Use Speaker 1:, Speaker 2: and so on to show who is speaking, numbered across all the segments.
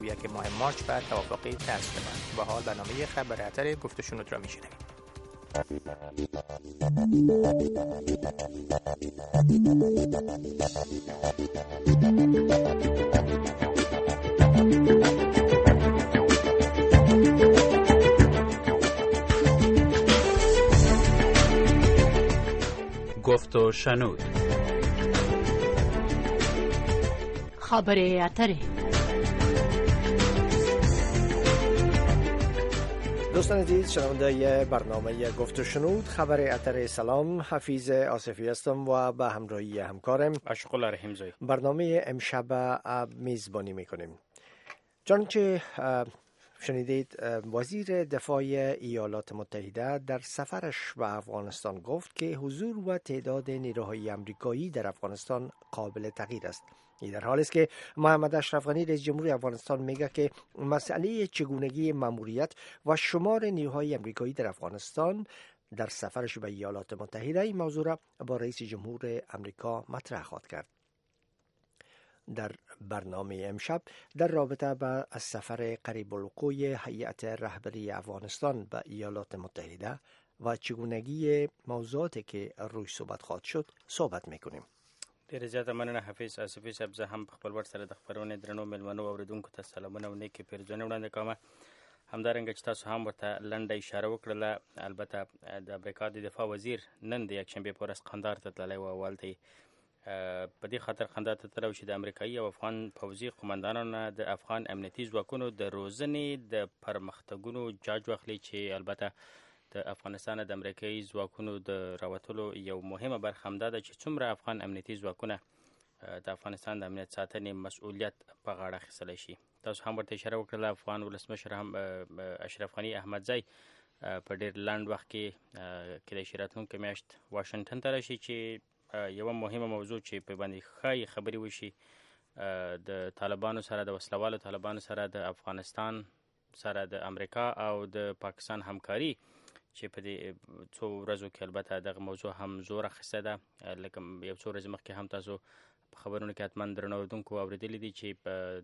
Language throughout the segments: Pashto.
Speaker 1: یک ماه مارچ بعد توافقی تصویب شد. با حال برنامه خبر اتر گفت و شنود را میشنوید.
Speaker 2: گفت و شنود.
Speaker 3: خبر اتر.
Speaker 4: دوستان عزیز، شنونده برنامه گفت و شنود خبر اتر، سلام، حفیظ آصفی هستم و به همراهی همکارم
Speaker 1: اشقل رحیمزایی
Speaker 4: برنامه امشب میزبانی میکنیم. چنانچه شنیدید، وزیر دفاع ایالات متحده در سفرش به افغانستان گفت که حضور و تعداد نیروهای آمریکایی در افغانستان قابل تغییر است. این در حالی است که محمد اشرف غنی رئیس جمهور افغانستان میگه که مسئله چگونگی ماموریت و شمار نیروهای آمریکایی در افغانستان در سفرش به ایالات متحده این موضوع را با رئیس جمهور آمریکا مطرح خواهد کرد. در برنامه امشب در رابطه با سفر قریب الوقوع هیئت رهبری افغانستان به ایالات متحده و چگونگی موضوعاتی که روی صحبت خواهد شد صحبت میکنیم.
Speaker 5: ډېر زیاته مننه حفیظ آصفي صاحب. زه هم په خپل ور سره د خپرونې درنو مېلمنو او اورېدونکو ته سلامونه او نیکې پیرزوینې وړاندې کوم. همدارنګه چې تاسو هم ورته لنډه اشاره وکړله، البته د امریکا د دفاع وزیر نن د یکشنبې په ورځ قندهار ته تللی و. اولته یې په دې خاطر قندهار ته تللی و چې د امریکایي او افغان پوځي قمندانانو نه د افغان امنیتي ځواکونو د روزنې د پرمختګونو جاج واخلي، چې البته د افغانستان د امریکایي ځواکونو د راوتلو یو مهمه برخه همدا ده چې څومره افغان امنیتي ځواکونه د افغانستان د امنیت ساتنې مسؤلیت په غاړه اخیستلی شي. تاسو هم ورته اشاره وکړله، افغان ولسمشر هم اشرف غني احمدزی په ډېر لنډ وخت کې کېدای شي راتلونکې میاشت واشنګټن ته راشي، چې یوه مهمه موضوع چې په باندې ښایي خبرې وشي د طالبانو سره، د وسلوالو طالبانو سره د افغانستان سره د امریکا او د پاکستان همکاري، چې په دې څو ورځو کې البته دغه موضوع هم زور اخیسته ده. لکه یو څو ورځې مخکې هم تاسو په خبرونو کې حتما درنو اورېدونکو اورېدلي دي چې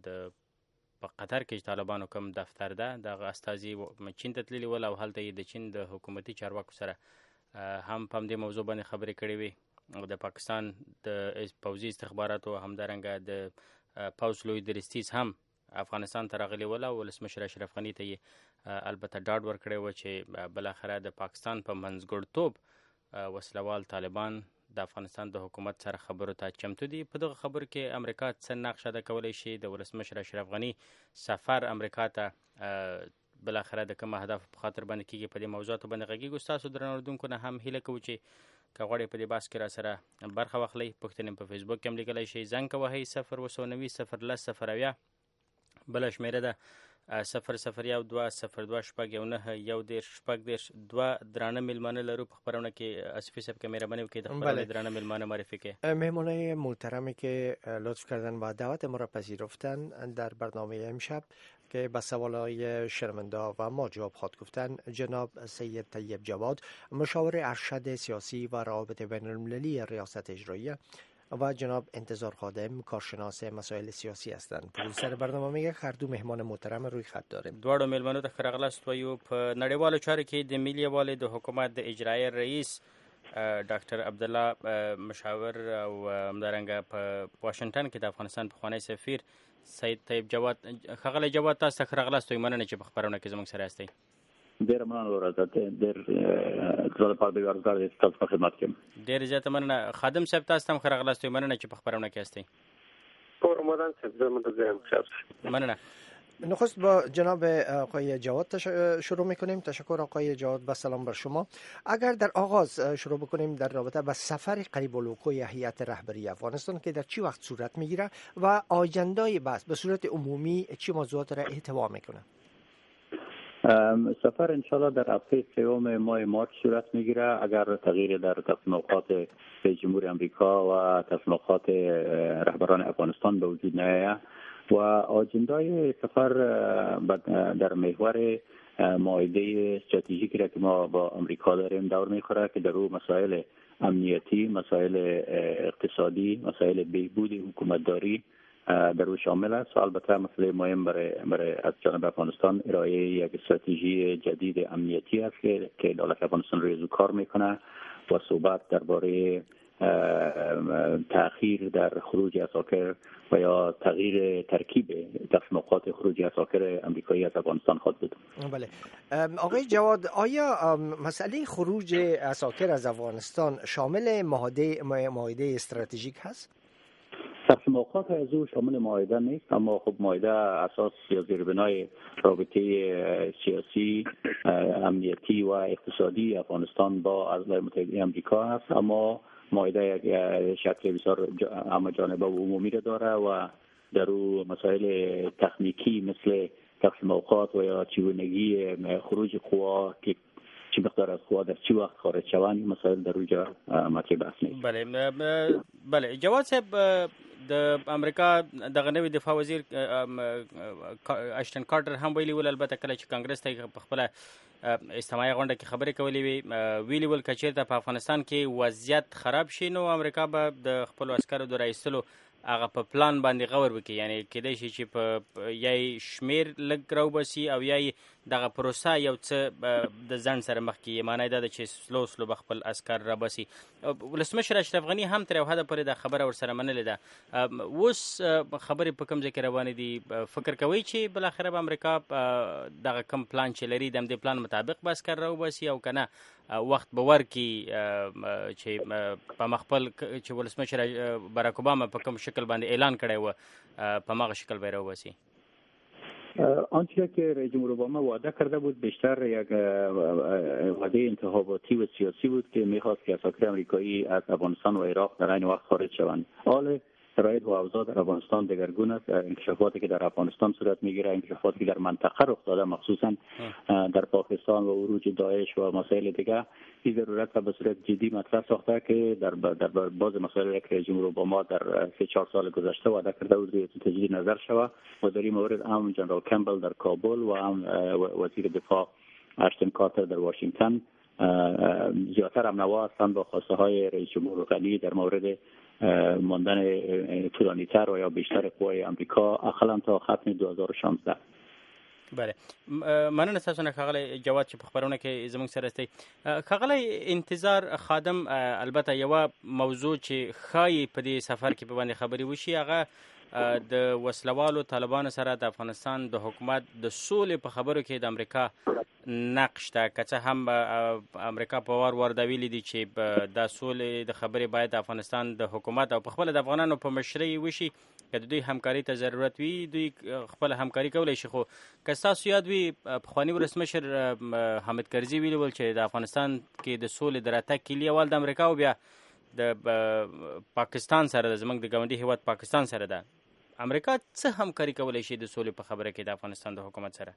Speaker 5: په قطر کې چې طالبانو کوم دفتر ده، دغه استازي چین ته تللي ول او هلته یې د چین د حکومتي چارواکو سره هم په همدې موضوع باندې خبرې کړې وې. د پاکستان د پوځي استخباراتو همدارنګه د پوځ لوی درستیز هم افغانستان ته راغلي ول او ولسمشر اشرف غني ته یې البته ډاډ ورکړی و چې بالاخره د پاکستان په منځګړتوب وسلوال طالبان د افغانستان د حکومت سره خبرو ته چمتو دي. په دغه خبرو کې امریکا څه نقش ادا کولی شي؟ د ولسمشر اشرف غني سفر امریکا ته بالاخره د کوم اهدافو په خاطر باندې کېږي؟ په دې موضوعاتو باندې غږیږو. ستاسو درنو اورېدونکو نه هم هیله کوو چې که غواړئ په دې بحث کې را سره برخه واخلئ، پوښتنې په فیسبوک کې هم لیکلی شئ. زنګ که وهئ 029 بله شمېره ده 001202191 درانه میلمانه لرو په خبرونه کې. آصفي صاحب که مهرباني وکړئ د خبرونه درانه میلمانه معرفی کړئ.
Speaker 4: مهمانای محترمی که لطف کردن و دعوت ما را پذیرفتن در برنامه امشب که به سوالای شنونده و ما جواب خواهد گفتن جناب سید طیب جواد، مشاور ارشد سیاسی و روابط بین المللی ریاست اجراییه، و جناب انتظار خادم، کارشناس مسائل سیاسی هستند. پروډوسر برنامه میگه هر دو مهمان محترم روی خط داریم.
Speaker 5: دواړو میلمنو ته ښه راغلاست وایو. په نړیوالو چارو کې د ملي یووالي د حکومت د اجرایي رئیس ډاکټر عبدالله مشاور او همدارنګه په واشنګټن کې د افغانستان پخوانی سفیر سید طیب جواد. ښاغلی جواد، تاسو ته ښه راغلاست. مننه چې په خبرونه کې زموږ سره یاستئ.
Speaker 6: ډېره مننه ورته، ډېر زړه په دې ورځ کې تاسو په خدمت کې.
Speaker 5: ډېر زیاته مننه. خادم صاحب، تاسو ته هم ښه راغلاست. مننه چې په خبرونه کې یاستئ.
Speaker 7: رمضان صاحب، زه منتظرم.
Speaker 5: مننه.
Speaker 4: نخست با جناب آقای جواد شروع میکنیم. تشکر آقای جواد، با سلام بر شما. اگر در آغاز شروع بکنیم در رابطه با سفر قریب الوقوع هیئت رهبری افغانستان که در چی وقت صورت میگیره و آجندای بحث به صورت عمومی چی موضوعات را احتوا میکنه؟
Speaker 6: سفر انشالله در هفته سوم ماه مارچ صورت میگیره اگر تغییر در تصمیمات رئیس جمهور امریکا و تصمیمات رهبران افغانستان به وجود نیاید و آجندای سفر در محور معاهده استراتژیکی را که ما با امریکا داریم دور میخوره که در او مسائل امنیتی، مسائل اقتصادی، مسائل بهبود حکومتداری در او شامل است. البته مسئله مهم برای از جانب افغانستان ارائه یک استراتژی جدید امنیتی است که دولت افغانستان روی کار میکنه و صحبت درباره تأخیر در خروج عساکر و یا تغییر ترکیب تصمیمات خروج عساکر امریکایی از افغانستان خواهد بود.
Speaker 4: بله آقای جواد، آیا مسئله خروج عساکر از افغانستان شامل معاهده استراتژیک هست؟
Speaker 6: تصمیمات از او شامل معاهده نیست، اما خب معاهده اساس یا زیربنای رابطه سیاسی، امنیتی و اقتصادی افغانستان با ایالات متحده آمریکا است. اما معاهده یک شکل بسیار همه‌جانبه و عمومی را داره و در او مسائل تکنیکی مثل تقسیم اوقات و یا چگونگی خروج قوا که چه مقدار از قوا در چه وقت خارج شوند این مسائل در اونجا مطرح بحث نیست.
Speaker 5: بله جواد صاحب، د امریکا دغه نوی دفاع وزیر اشتن کارټر هم ویلي ول، البته کله چې کانګرس ته په خپل اجتماعي غونډه کې خبرې کولې ویلي ول که چېرته په افغانستان کې وضعیت خراب شي نو امریکا به د خپلو عسکرو د راایستلو هغه په پلان باندې غور وکړي، یعنی کېدای شي چې په یای شمیر لږ راوباسي او یای دغه پروسه یو څه د ځنډ سره مخ کړي. معنی دا ده چې سلو به خپل عسکر راباسي. ولسمشر اشرف غني هم تر یو حده پورې دا خبره ورسره منلې ده. اوس خبرې په کوم ځای کې روانې دي؟ فکر کوئ چې بالاخره به امریکا دغه کوم پلان چې لري د همدې پلان مطابق به عسکر راوباسي او که نه وخت به ورکړي چې په مخفل چې ولسمشر باراک اوباما په کوم شکل باندې اعلان کړی و په مغه شکل به راوباسي؟
Speaker 6: آنچه که رئیس جمهور اوباما وعده کرده بود بیشتر یک وعده انتخاباتی و سیاسی بود که میخواست که عساکر امریکایی از افغانستان و عراق در عین وقت خارج شوند. حال شرایط و اوضاع در افغانستان دگرگون است. انکشافاتی که در افغانستان صورت میگیره، انکشافاتی که در منطقه رخ داده، مخصوصا در پاکستان و عروج داعش و مسائل دیگه، این ضرورت را به صورت جدی مطرح ساخته که در باز مسائل که رئیس جمهور اوباما در 3-4 سال گذشته وعده کرده بود روی تجدید نظر شود و در این مورد هم جنرال کمبل در کابل و هم وزیر دفاع اشتن کارتر در واشنگتن زیادتر هم نوا هستند با خواسته های رئیس جمهور غنی در مورد ماندن طولانی‌تر و یا بیشتر قوای امریکا اقلا تا ختم 2016.
Speaker 5: بله مننه تاسو نه ښاغلی جواد چې په خبرونه کې زموږ سره استئ. ښاغلی انتظار خادم، البته یوه موضوع چې ښایي په دې سفر کې په باندې خبرې وشي هغه د وسلوالو طالبانو سره د افغانستان د حکومت د سولې په خبرو کې د امریکا نقش ته، که څه هم امریکا په وار دا ویلي دي چې دا سولې د خبرې باید د افغانستان د حکومت او په خپله د افغانانو په مشرۍ وشي. که د دوی همکاري ته ضرورت وي دوی خپل همکاري کولی شي. خو که ستاسو یاد وي پخواني ولسمشر حامد کرزي ویلي ول چې د افغانستان کې د سولې د راتګ کلي اول د امریکا او بیا د پاکستان سره ده، زموږ د ګاونډي هیواد پاکستان سره ده. امریکا څه همکاري کولی شي د سولې په خبره کې د افغانستان د حکومت سره؟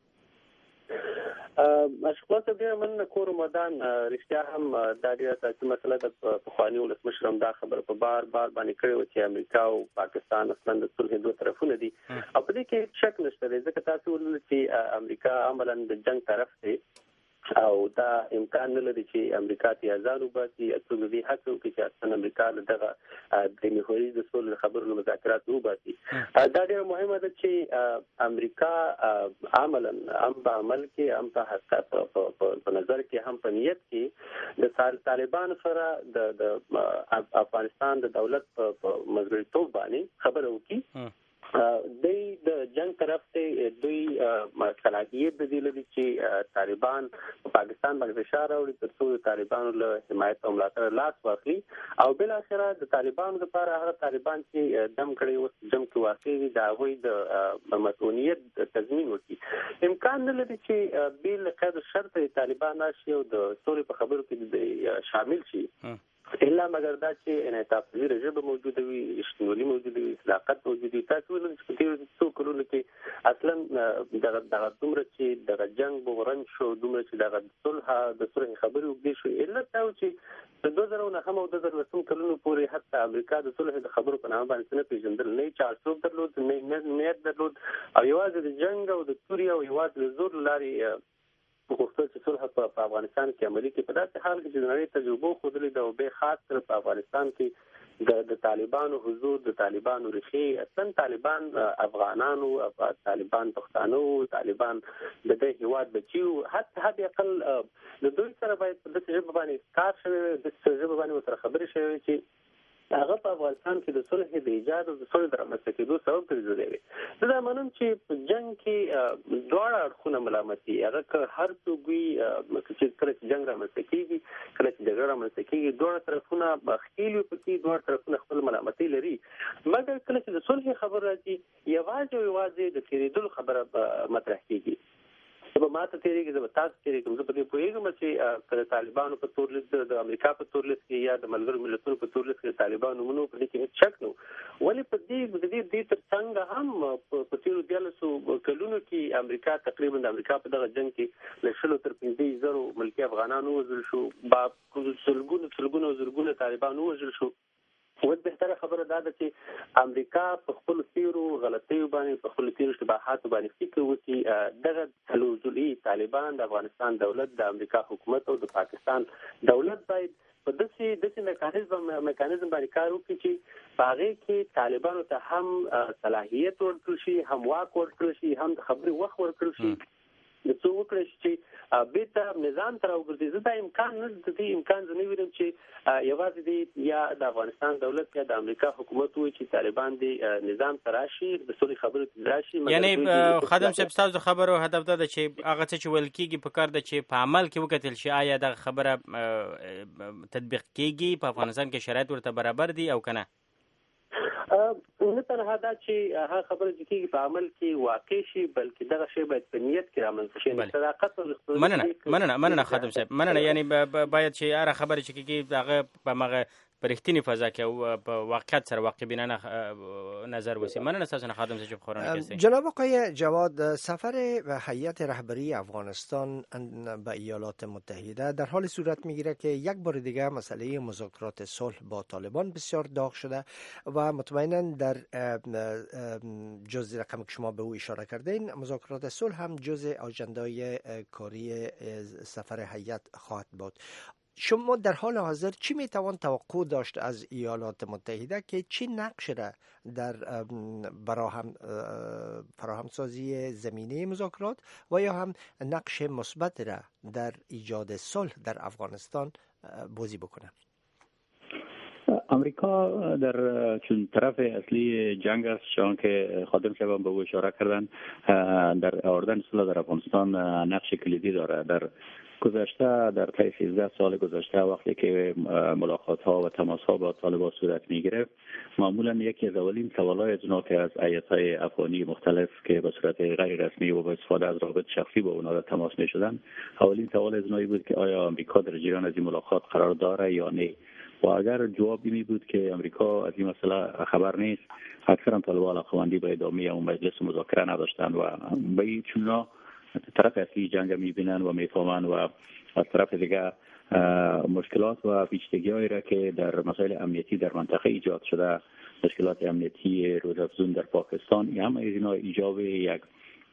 Speaker 7: اشخاص ډېر من کور مدان رښتیا هم دا ډېره اساسي مسله ده. پخواني ولسمشر هم دا خبره په بار باندې کړې وه چې امریکا او پاکستان اصلا د صلح دوه طرفونه دي او په دې کې شک نشته دی، ځکه تاسو ولولئ چې امریکا عملا د جنگ طرف دی او دا امکان نه لري چې امریکا ته ځان وباسي. څوک دې هڅه وکړي چې اصلا امریکا له دغه د محوري د سولې خبرو مذاکرات وباسي. دا ډېره مهمه ده چې امریکا عملا هم په عمل کې هم په حقیقت په نظر کې هم په نیت کې د طالبانو سره د افغانستان د دولت په ملګرتوب باندې خبره وکړي. دوی د جنگ طرف ته دوی صلاحیت د دې لري چې طالبان په پاکستان باندې فشار راوړي تر څو د طالبانو له حمایت او ملاتړ لاس واخلي او بل اخره د طالبانو لپاره هغه طالبان چې دم کړي اوس جنگ کې واقع دي د هغوی د مسؤلیت تضمین وکړي. امکان نه لري چې بل قید شرط طالبان راشي او د سولې په خبرو کې شامل شي الا مگر دا چې انعطاف پذیره ژبه موجوده وي، رښتینولي موجوده وي، صداقت موجوده وي. تاسو ولولئ چې په تېرو څو کلونو کې اصلا دغه دومره چې دغه جنګ بغرن شو، دومره چې دغه د صلح خبرې اوږدې شوې، علت دا و چې د 2009 او 2010 کلونو پورې حتی امریکا د صلح د خبرو په نامه باندې نه پېژندل، نه یې چارچوب درلود، نه نیت درلود او یوازې د جنګ او د تورې او یوازې د زور له لارې غوښتل چې صلح په افغانستان کې عملي کړي. په داسې حال کې چې د نړۍ تجربو ښودلې ده او به خاص کر په افغانستان کې د طالبانو حضور، د طالبانو ریښې، اصلا طالبان افغانانو، طالبان پښتانه، طالبان د دې هیواد بچیو، حتی اقل د دوی سره باید په دې ژبه باندې کار شوی، د ژبه باندې سره خبرې شوی چې هغه په افغانستان کې د صلح د ایجاد او د صلح د رامنځته کېدو سبب ګرځېدلی. زه دا منم چې په جنګ کې دواړه اړخونه ملامتي، هغه که هر څوک وي چې کله چې جنګ رامنځته کېږي، کله چې جګړه رامنځته کېږي، دواړه طرفونه ښکېل وي پکې، دواړه طرفونه خپل ملامتي لري. مګر کله چې د صلح خبره راځي، یوازې د تېرېدلو خبره مطرح کېږي. زه به ماته تېرېږي، زه به تاسو تېرېږم. زه په دې پوهېږم چې که د طالبانو په تور لیست، د امریکا په تور لیست کې یا د ملګرو ملتونو په تور لیست کې د طالبانو نومونه په دې کې هېڅ شک نه و. ولې په دې تر څنګ هم په تېرو 14 کلونو کې امریکا تقریبا د امریکا په دغه جنګ کې له 100 تر 15,000 ملکي افغانان ووژل شو، سلګونه طالبان ووژل شو. ول بهتره خبره دا ده چې امریکا په خپل تیرو غلطیو باندې، په خپل تیرو اشتباهاتو باندې فکر وکړي. دغه تلوزلي طالبان، د افغانستان دولت، د امریکا حکومت او د پاکستان دولت باید په داسې میکانیزم باندې کار وکړي چې په هغې کې طالبانو ته هم صلاحیت ورکړل شي، هم واک ورکړل شي، هم د خبرې وخت ورکړل شي، د څه وکړي چې بیرته نظام ته راوګرځي. زه دا امکان زه نه وینم چې یوازې دی یا د افغانستان دولت یا د امریکا حکومت وایي چې طالبان دی نظام ته راشي، د صلح خبرو ته راشي.
Speaker 5: یعنی خادم صاحب ستاسو خبرو هدف دا ده چې هغه څه چې ویل کېږي په کار ده چې په عمل کې وکتل شي آیا دغه خبره تطبیق کېږي، په افغانستان کې شرایط ورته برابر دي او که نه؟
Speaker 7: نه تنها دا چې هغه خبره چې کېږي په عمل کې واقع شي، بلکې دغه شی باید په نیت کې رامنځته شي. صداقت او
Speaker 5: مننه خادم صاحب، مننه. یعنی باید چې هره خبره چې کېږي هغه په مغه په رښتینې فضا کې او په واقعیت سره واقع بینانه نظر وسی. مننه تاسو نه خادم صاحب خورانه کسی.
Speaker 4: جناب آقای جواد، سفر هیئت رهبری افغانستان به ایالات متحده در حال صورت میگیره که یک بار دیگه مسئله مذاکرات صلح با طالبان بسیار داغ شده و مطمئنا در جز رقم که شما به او اشاره کردین، مذاکرات صلح هم جز اجندای کاری سفر هیئت خواهد بود. شما در حال حاضر چی میتوان توقع داشت از ایالات متحده که چی نقش را در فراهمسازی زمینه مذاکرات و یا هم نقش مثبت را در ایجاد صلح در افغانستان بازی بکنه؟
Speaker 6: امریکا در چون طرف اصلی جنگ است، چون که خادم صاحب به او اشاره کردن، در آوردن صلح در افغانستان نقش کلیدی داره. در گذشته، در طی 13 سال گذشته، وقتی که ملاقات ها و تماس ها با طالبان صورت می گرفت، معمولا یکی از اولین سوالای از اونا که از هیئت‌های افغانی مختلف که به صورت غیر رسمی و با استفاده از روابط شخصی با اونا تماس می شدن، اولین سوال از اونایی بود که آیا امریکا در جریان از این ملاقات قرار داره یا نه. و اگر جواب می بود که امریکا از این مسئله خبر نیست، اکثرا طالبان علاقه‌مندی به ادامه اون مجلس مذاکره نداشتند و به این چون طرف اصلی جنگ میبینن و میفهمن و از طرف دیگه مشکلات و پیچیدگی‌هایی را که در مسائل امنیتی در منطقه ایجاد شده، مشکلات امنیتی روزافزون در پاکستان، همه اینا ایجاب یک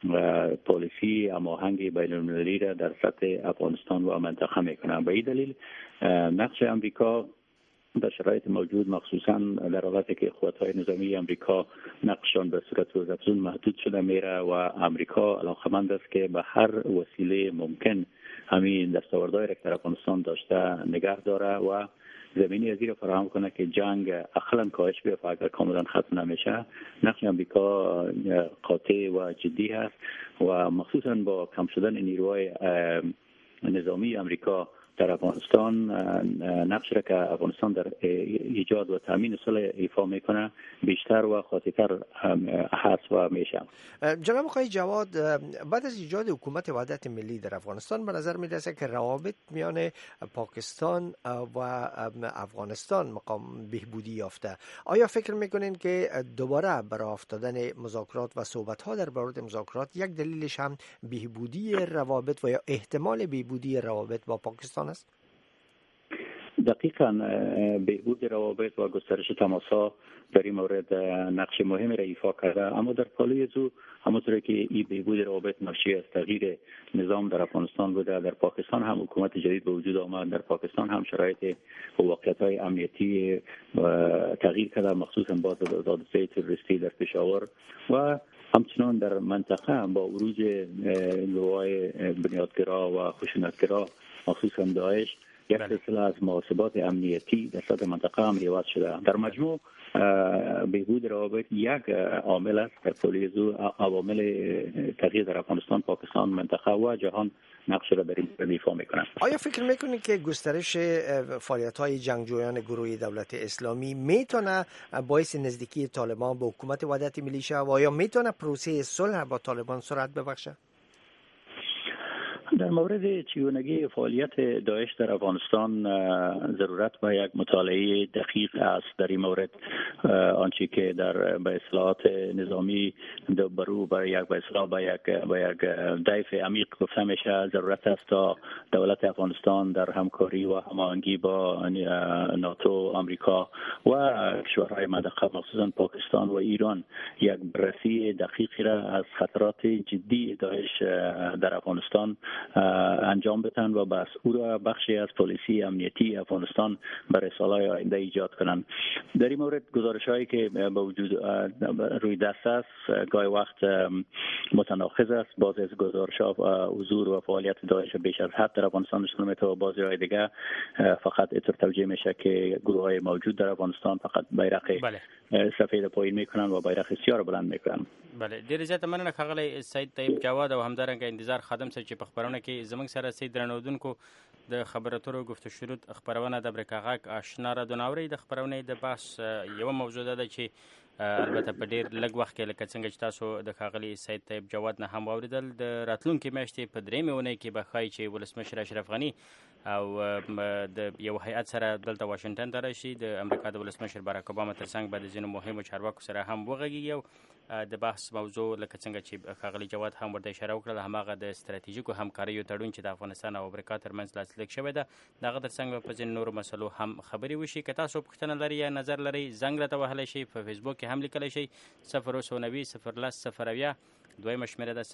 Speaker 6: پالیسی هماهنگ بین‌المللی را در سطح افغانستان و منطقه میکنن. به این دلیل نقش امریکا در شرایط موجود، مخصوصا در حالتی که قوت‌های نظامی امریکا نقششان به صورت روزافزون محدود شده میره و امریکا علاقمند است که به هر وسیله ممکن همین دستاوردهای را که در افغانستان داشته نگه داره و زمینی از این فراهم کنه که جنگ اقلا کاهش بیافته. اگر کاملا ختم نمیشه، نقش امریکا قاطع و جدی است و مخصوصا با کم شدن نیروهای نظامی امریکا در افغانستان، نقش را که افغانستان در ایجاد و تامین صلح ایفا میکنه بیشتر و خاطرتر هست و میشه.
Speaker 4: جناب آقای جواد، بعد از ایجاد حکومت وحدت ملی در افغانستان به نظر میرسه که روابط میان پاکستان و افغانستان مقام بهبودی یافته. آیا فکر میکنین که دوباره برای افتادن مذاکرات و صحبت ها در مورد مذاکرات یک دلیلش هم بهبودی روابط و یا احتمال بهبودی روابط با پاکستان است؟
Speaker 6: دقیقاً بهبود روابط و گسترش تماس‌ها در این مورد نقش مهمی را ایفا کرده، اما در پالوی او همونطور که این بهبود روابط ناشی از تغییر نظام در افغانستان بوده، در پاکستان هم حکومت جدید به وجود آمد، در پاکستان هم شرایط و واقعیت‌های امنیتی تغییر کرده، مخصوصا بعد از حادثه تروریستی در پشاور و همچنان در منطقه هم با عروج گروه‌های بنیادگرا و خشونتگرا مخصوصا داعش یک سلسله از محاسبات امنیتی در سطح منطقه هم ایجاد شده. در مجموع بهبود روابط یک عامل است در کلیه عوامل تغییر در افغانستان، پاکستان، منطقه و جهان نقش را در این ایفا میکنند.
Speaker 4: آیا فکر میکنید که گسترش فعالیت‌های جنگجویان گروه دولت اسلامی میتونه باعث نزدیکی طالبان به حکومت وحدت ملی شه و آیا میتونه پروسه صلح با طالبان سرعت ببخشه؟
Speaker 6: در مورد چگونگی فعالیت داعش در افغانستان ضرورت به یک مطالعه دقیق است. در این مورد آنچه که در به اصلاحات نظامی برو به یک ضعف عمیق گفته میشه، ضرورت است تا دولت افغانستان در همکاری و هماهنگی با ناتو، آمریکا و کشورهای منطقه مخصوصا پاکستان و ایران یک بررسی دقیقی را از خطرات جدی داعش در افغانستان انجام بدن و بس او را بخشی از پالیسی امنیتی افغانستان برای سالهای آینده ایجاد کنند. در این مورد گزارش‌هایی که به وجود روی دست است گاهی وقت متناقض است. بعضی از گزارش‌ها حضور و فعالیت داعش بیش از حد در افغانستان نشون میده و بعضی‌های دیگه فقط اینطور توجیه میشه که گروه‌های موجود در افغانستان فقط بیرق سفید پایین میکنن و بیرق سیاه بلند میکنن.
Speaker 5: بله، ډیر زیاته مننه ښاغلی سید طیب جواد او همدارنګه انتظار خادم صاحب چې په خبرونه کې زموږ سره سید درنودونکو د خبرو اترو گفت شروط خبرونه د امریکا غاک آشنا را دوناوري د خبرونه د بحث یو موضوع ده چې البته په ډیر لږ وخت کې لکه څنګه چې تاسو د ښاغلي سید طیب جواد نه هم واوریدل د راتلونکي میاشتې په درېیمې اونۍ کې به ښایي چې ولسمشر اشرف غني او د یو هیئت سره دلته واشنگټن ته راشي. د امریکا د ولسمشر باراک اوباما ترڅنګ به د ځینو مهمو چارواکو سره هم وغږیږي او د بحث موضوع لکه څنګه چې ښاغلي جواد هم ورته اشاره وکړه هماغه د ستراتیژیکو همکاریو تړون چې د افغانستان او امریکا ترمنځ لاسلیک شوی ده، دغه ترڅنګ په ځینو نورو مسلو هم خبرې وشي. که تاسو پوښتنه لرئ یا نظر لرئ زنګ راته وهلی شئ، په فیسبوک کې هم لیکلی شئ 090 010 0 دویمه شمېره ده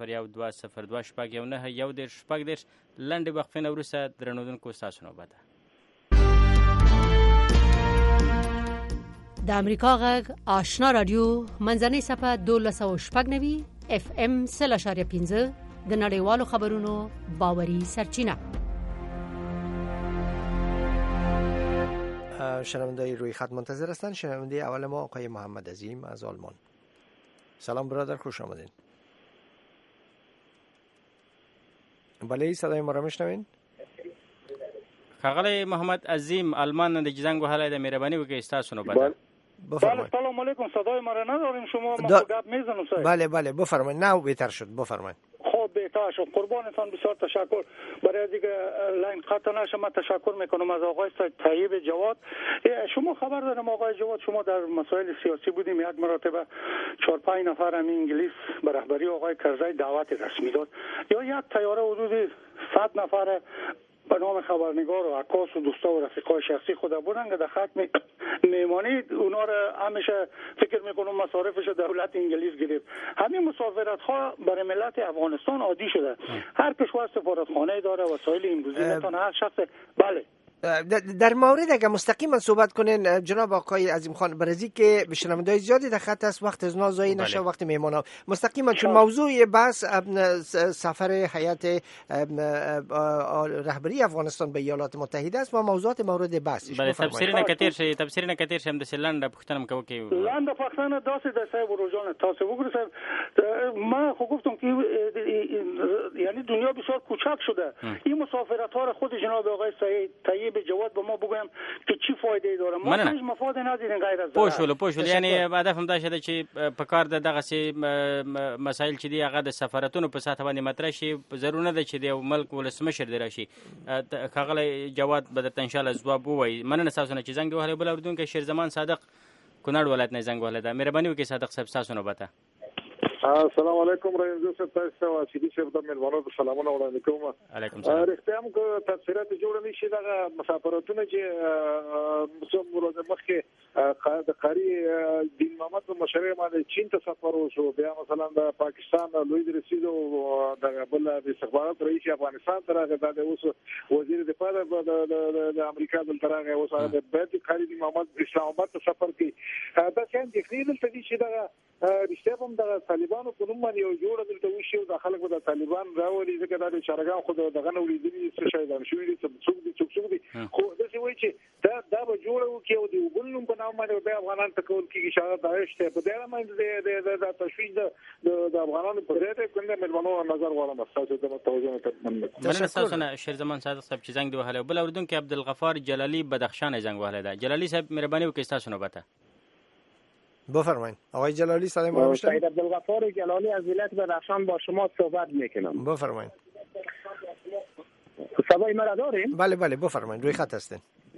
Speaker 5: 0022029 لنډې وقفې نه وروسته درنودونکو ستاسو نوبت ده.
Speaker 3: د امریکا غږ آشنا رادیو منځنۍ صفحه 1290 FM 0.5 د نړیوالو خبرونو باوري سرچینه.
Speaker 4: شنونده‌های روی خط منتظر هستند. شنونده اول ما آقای محمد عظیم از آلمان. سلام برادر، خوش آمدین. بله، صدای ما را میشنوین؟
Speaker 5: ښاغلی محمد عظیم آلمان د زنګ وهلی د مهرباني وکړئ ستاسو نوبت ده.
Speaker 2: بله سلام علیکم، صدای ما را نداریم شما ما گپ میزنم صاحب.
Speaker 4: بله بفرمایید. نه بهتر شد، بفرمایید.
Speaker 2: خب بهتر شد، قربانتان، بسیار تشکر. برای دیگه لاین قطع نشه من تشکر میکنم از آقای طیب جواد. شما خبر دارم آقای جواد شما در مسائل سیاسی بودیم، یک مرتبه 4-5 نفر هم انگلیس به رهبری آقای کرزی دعوت رسمی داد، یا یک تیاره حدود 100 نفر به نام خبرنگار و عکاس و دوستا و رفیقای شخصی خود بودن که در خط میمانی اونا را همیشه فکر میکنم مصارفش دولت انگلیس گرفت. همین مسافرت ها برای ملت افغانستان عادی شده. هر کشور سفارتخانه داره، وسایل امروزی میتونه هر شخص. بله
Speaker 4: در مورد اگر مستقیما صحبت کنین جناب آقای عظیم خان برزی که شنونده‌های زیادی در خط است، وقت از نازایی نشه، وقت میمونا مستقیما چون موضوع بحث سفر هیئت رهبری افغانستان به ایالات متحده است و موضوعات مورد بحث.
Speaker 5: بله، تفسیر نکتیر شم د سلند پختنم کو کی
Speaker 2: لاند پختنه داسه د صاحب روزانه تاسو وګورئ. ما خو گفتم که یعنی دنیا بسیار کوچک شده. این مسافرت ها را خود جناب آقای طیب جواد به ما بگویم که چی فایده داره. ما هیچ مفاد ندیدیم غیر از
Speaker 5: پوښول یعنی هدف هم دا شته چې په کار د دغه سي مسایل چې دی هغه د سفارتونو په ساته باندې مطرح شي. ضرور نه ده چې د ملک ولسمشر دی راشي. ښاغلی جواد به درته ان شاء الله ځواب ووایي. مننه تاسو نه چې زنګ وهلی. بل اورېدونکی شیرزمان صادق کونړ ولایت نه زنګ وهلی ده. مهرباني وکړئ صادق صاحب ستاسو نوبت ده.
Speaker 8: السلام علیکم رئیس صاحب تاسو او سیدی صاحب د ملمنو سلامونه وړاندې کوم.
Speaker 5: علیکم السلام.
Speaker 8: رښتیا موږ تفسیرات جوړ نه شي دغه مسافرتونه چې څوم ورځ مخکې د قاری دین محمد په مشرۍ باندې چین ته سفر وشو، بیا مثلا د پاکستان لوی رسیدو د بل د استخبارات رئیس افغانستان ته راغی، د اوس وزیر دفاع د امریکا د ترغه اوس د بیت قاری دین محمد اسلام آباد ته سفر کوي. دا څنګه د خلیل ته دي چې دغه رښتیا هم د طالبانو په نوم باندې یو جوړ دلته وشي او د خلکو د طالبان راولي، ځکه د شارګان خو دغه نو لیدلي څه شي دا شوې دي څوک دي خو د څه وایي چې دا به جوړ وکي او د وګړو په نام باندې د افغانان ته کول کیږي شاده داعش ته په دې باندې د تشویش د افغانانو په ځای ته کومه ملمنو نظر غواړم تاسو ته توجه ته
Speaker 5: مننه. تاسو نه شیرزمان صادق صاحب چې زنګ دی وهله، بل اوردونکو عبدالغفار جلالی بدخشان زنګ وهله ده. جلالی صاحب مهرباني وکړئ تاسو نوبته
Speaker 4: بفرمایید. آقای جلالی سلام علیکم.
Speaker 9: سید عبدالغفار جلالی از ولایت بدخشان با شما صحبت میکنم.
Speaker 4: بفرمایید.
Speaker 9: صدای مرا داریم؟
Speaker 4: بله بله بفرمایید، روی خط هستین.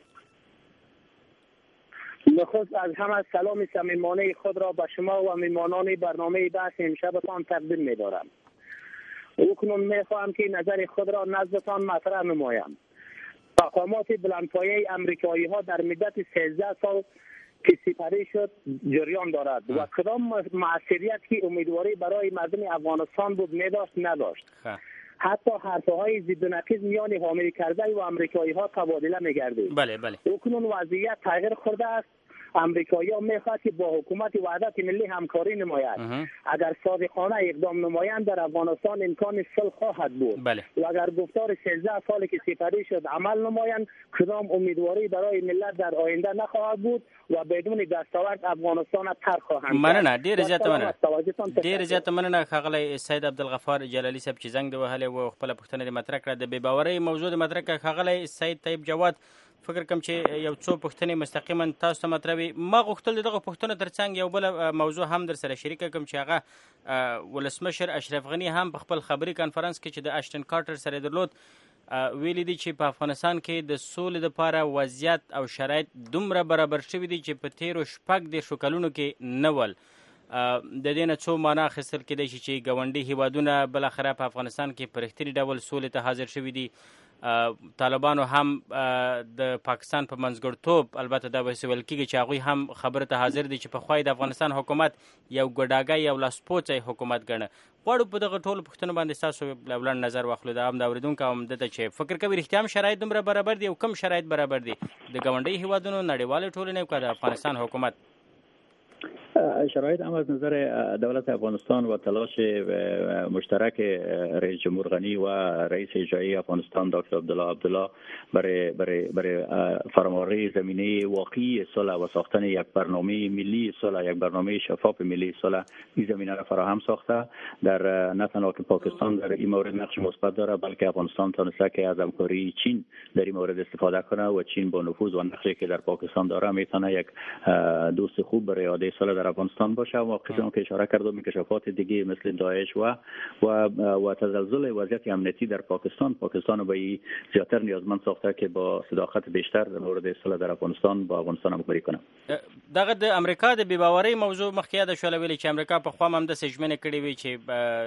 Speaker 9: نخست از همه سلام صمیمانه خود را به شما و میهمانان برنامه بحث امشبتان تقدیم می‌دارم. اکنون می‌خواهم که نظر خود را نزدتان مطرح نمایم. مقامات بلندپایه امریکایی‌ها در مدت 13 سال که سپری شد جریان دارد و کدام موثریت که امیدواری برای مردم افغانستان بود نداشت. حتی حرفهای ضد و نقیض میان حامل کرده و امریکایی‌ها تبادله می‌گردید.
Speaker 5: بله.
Speaker 9: اکنون وضعیت تغییر خورده است. امریکایی‌ها می‌خواهند که با حکومت وحدت ملی همکاری نماید. اگر صادقانه اقدام نمایند در افغانستان امکان صلح خواهد بود.
Speaker 5: بله.
Speaker 9: و اگر گفتار 13 سالی که سپری شد عمل نمایند کدام امیدواری برای ملت در آینده نخواهد بود و بدون دستاورد افغانستان ترک خواهند.
Speaker 5: مننه ډیر زیات مننه خغلی سید عبدالغفار جلالی صاحب چې زنګ دی وهله و خپل پښتنه د مطرح کړه د بې باورۍ موضوع د مطرح کړه خغلی سید طیب جواد. فکر کوم چې یو څو پوښتنې مستقیما تاسو ته مطرح وي. ما غوښتل دغه پوښتنه ترڅنګ یو بل موضوع هم در سره شریک کوم چې هغه ولسمشر اشرف غنی هم په خپل خبري کانفرنس کې چې د اشټن کارټر سره درلود ویلي دي چې په افغانستان کې د سولې لپاره وضعیت او شرایط دومره برابر شوي دي چې په تیرو 14 کلونو کې نه ول. د دې نه څو معنا اخیستل کېدای شي چې ګاونډي هیوادونه بالاخره په افغانستان کې په رښتیني ډول سولې ته حاضر شوي دي. طالبانو هم د پاکستان په منځګړتوب البته دا به ویل کېږي چې هغوی هم خبره ته حاضر دي چې پخوا د افغانستان حکومت یو ګډاګی او لاسپوڅی حکومت ګڼه. غواړو په دغه ټولو پوښتنو باندې ستاسو لوړ نظر واخلو. د عام د اورېدونکو هم دته چې فکر کوي رښتیا هم شرایط دومره برابر دي او کوم شرایط برابر دي د ګاونډي هیوادونو نړیوالې ټولنې او د افغانستان حکومت؟
Speaker 6: شرایط هم از نظر دولت افغانستان و تلاش مشترک رئیس جمهور غنی و رئیس اجرایی افغانستان دکتر عبدالله برای فراهم‌آوری زمینه واقعی صلح و ساختن یک برنامه ملی صلح، یک برنامه شفاف ملی صلح این زمینه را فراهم ساخته. در نه تنها که پاکستان در این مورد نقش مثبت داره بلکه افغانستان تونسته که از همکاری چین در این مورد استفاده کنه و چین با نفوذ و نقشی که در پاکستان داره میتونه یک دوست خوب برای اعاده صلح در افغانستان باشه. و قسم که اشاره کردم انکشافات دیگه مثل داعش و تزلزل وضعیت امنیتی در پاکستان به زیاتر نیازمند ساخته که با صداقت بیشتر در مورد صلح در افغانستان با افغانستان همکاری کنه.
Speaker 5: دغه د امریکا د بې باورۍ موضوع مخکې یاد شول ویلي چې امریکا په خوا هم د سجمنې کړې وي چې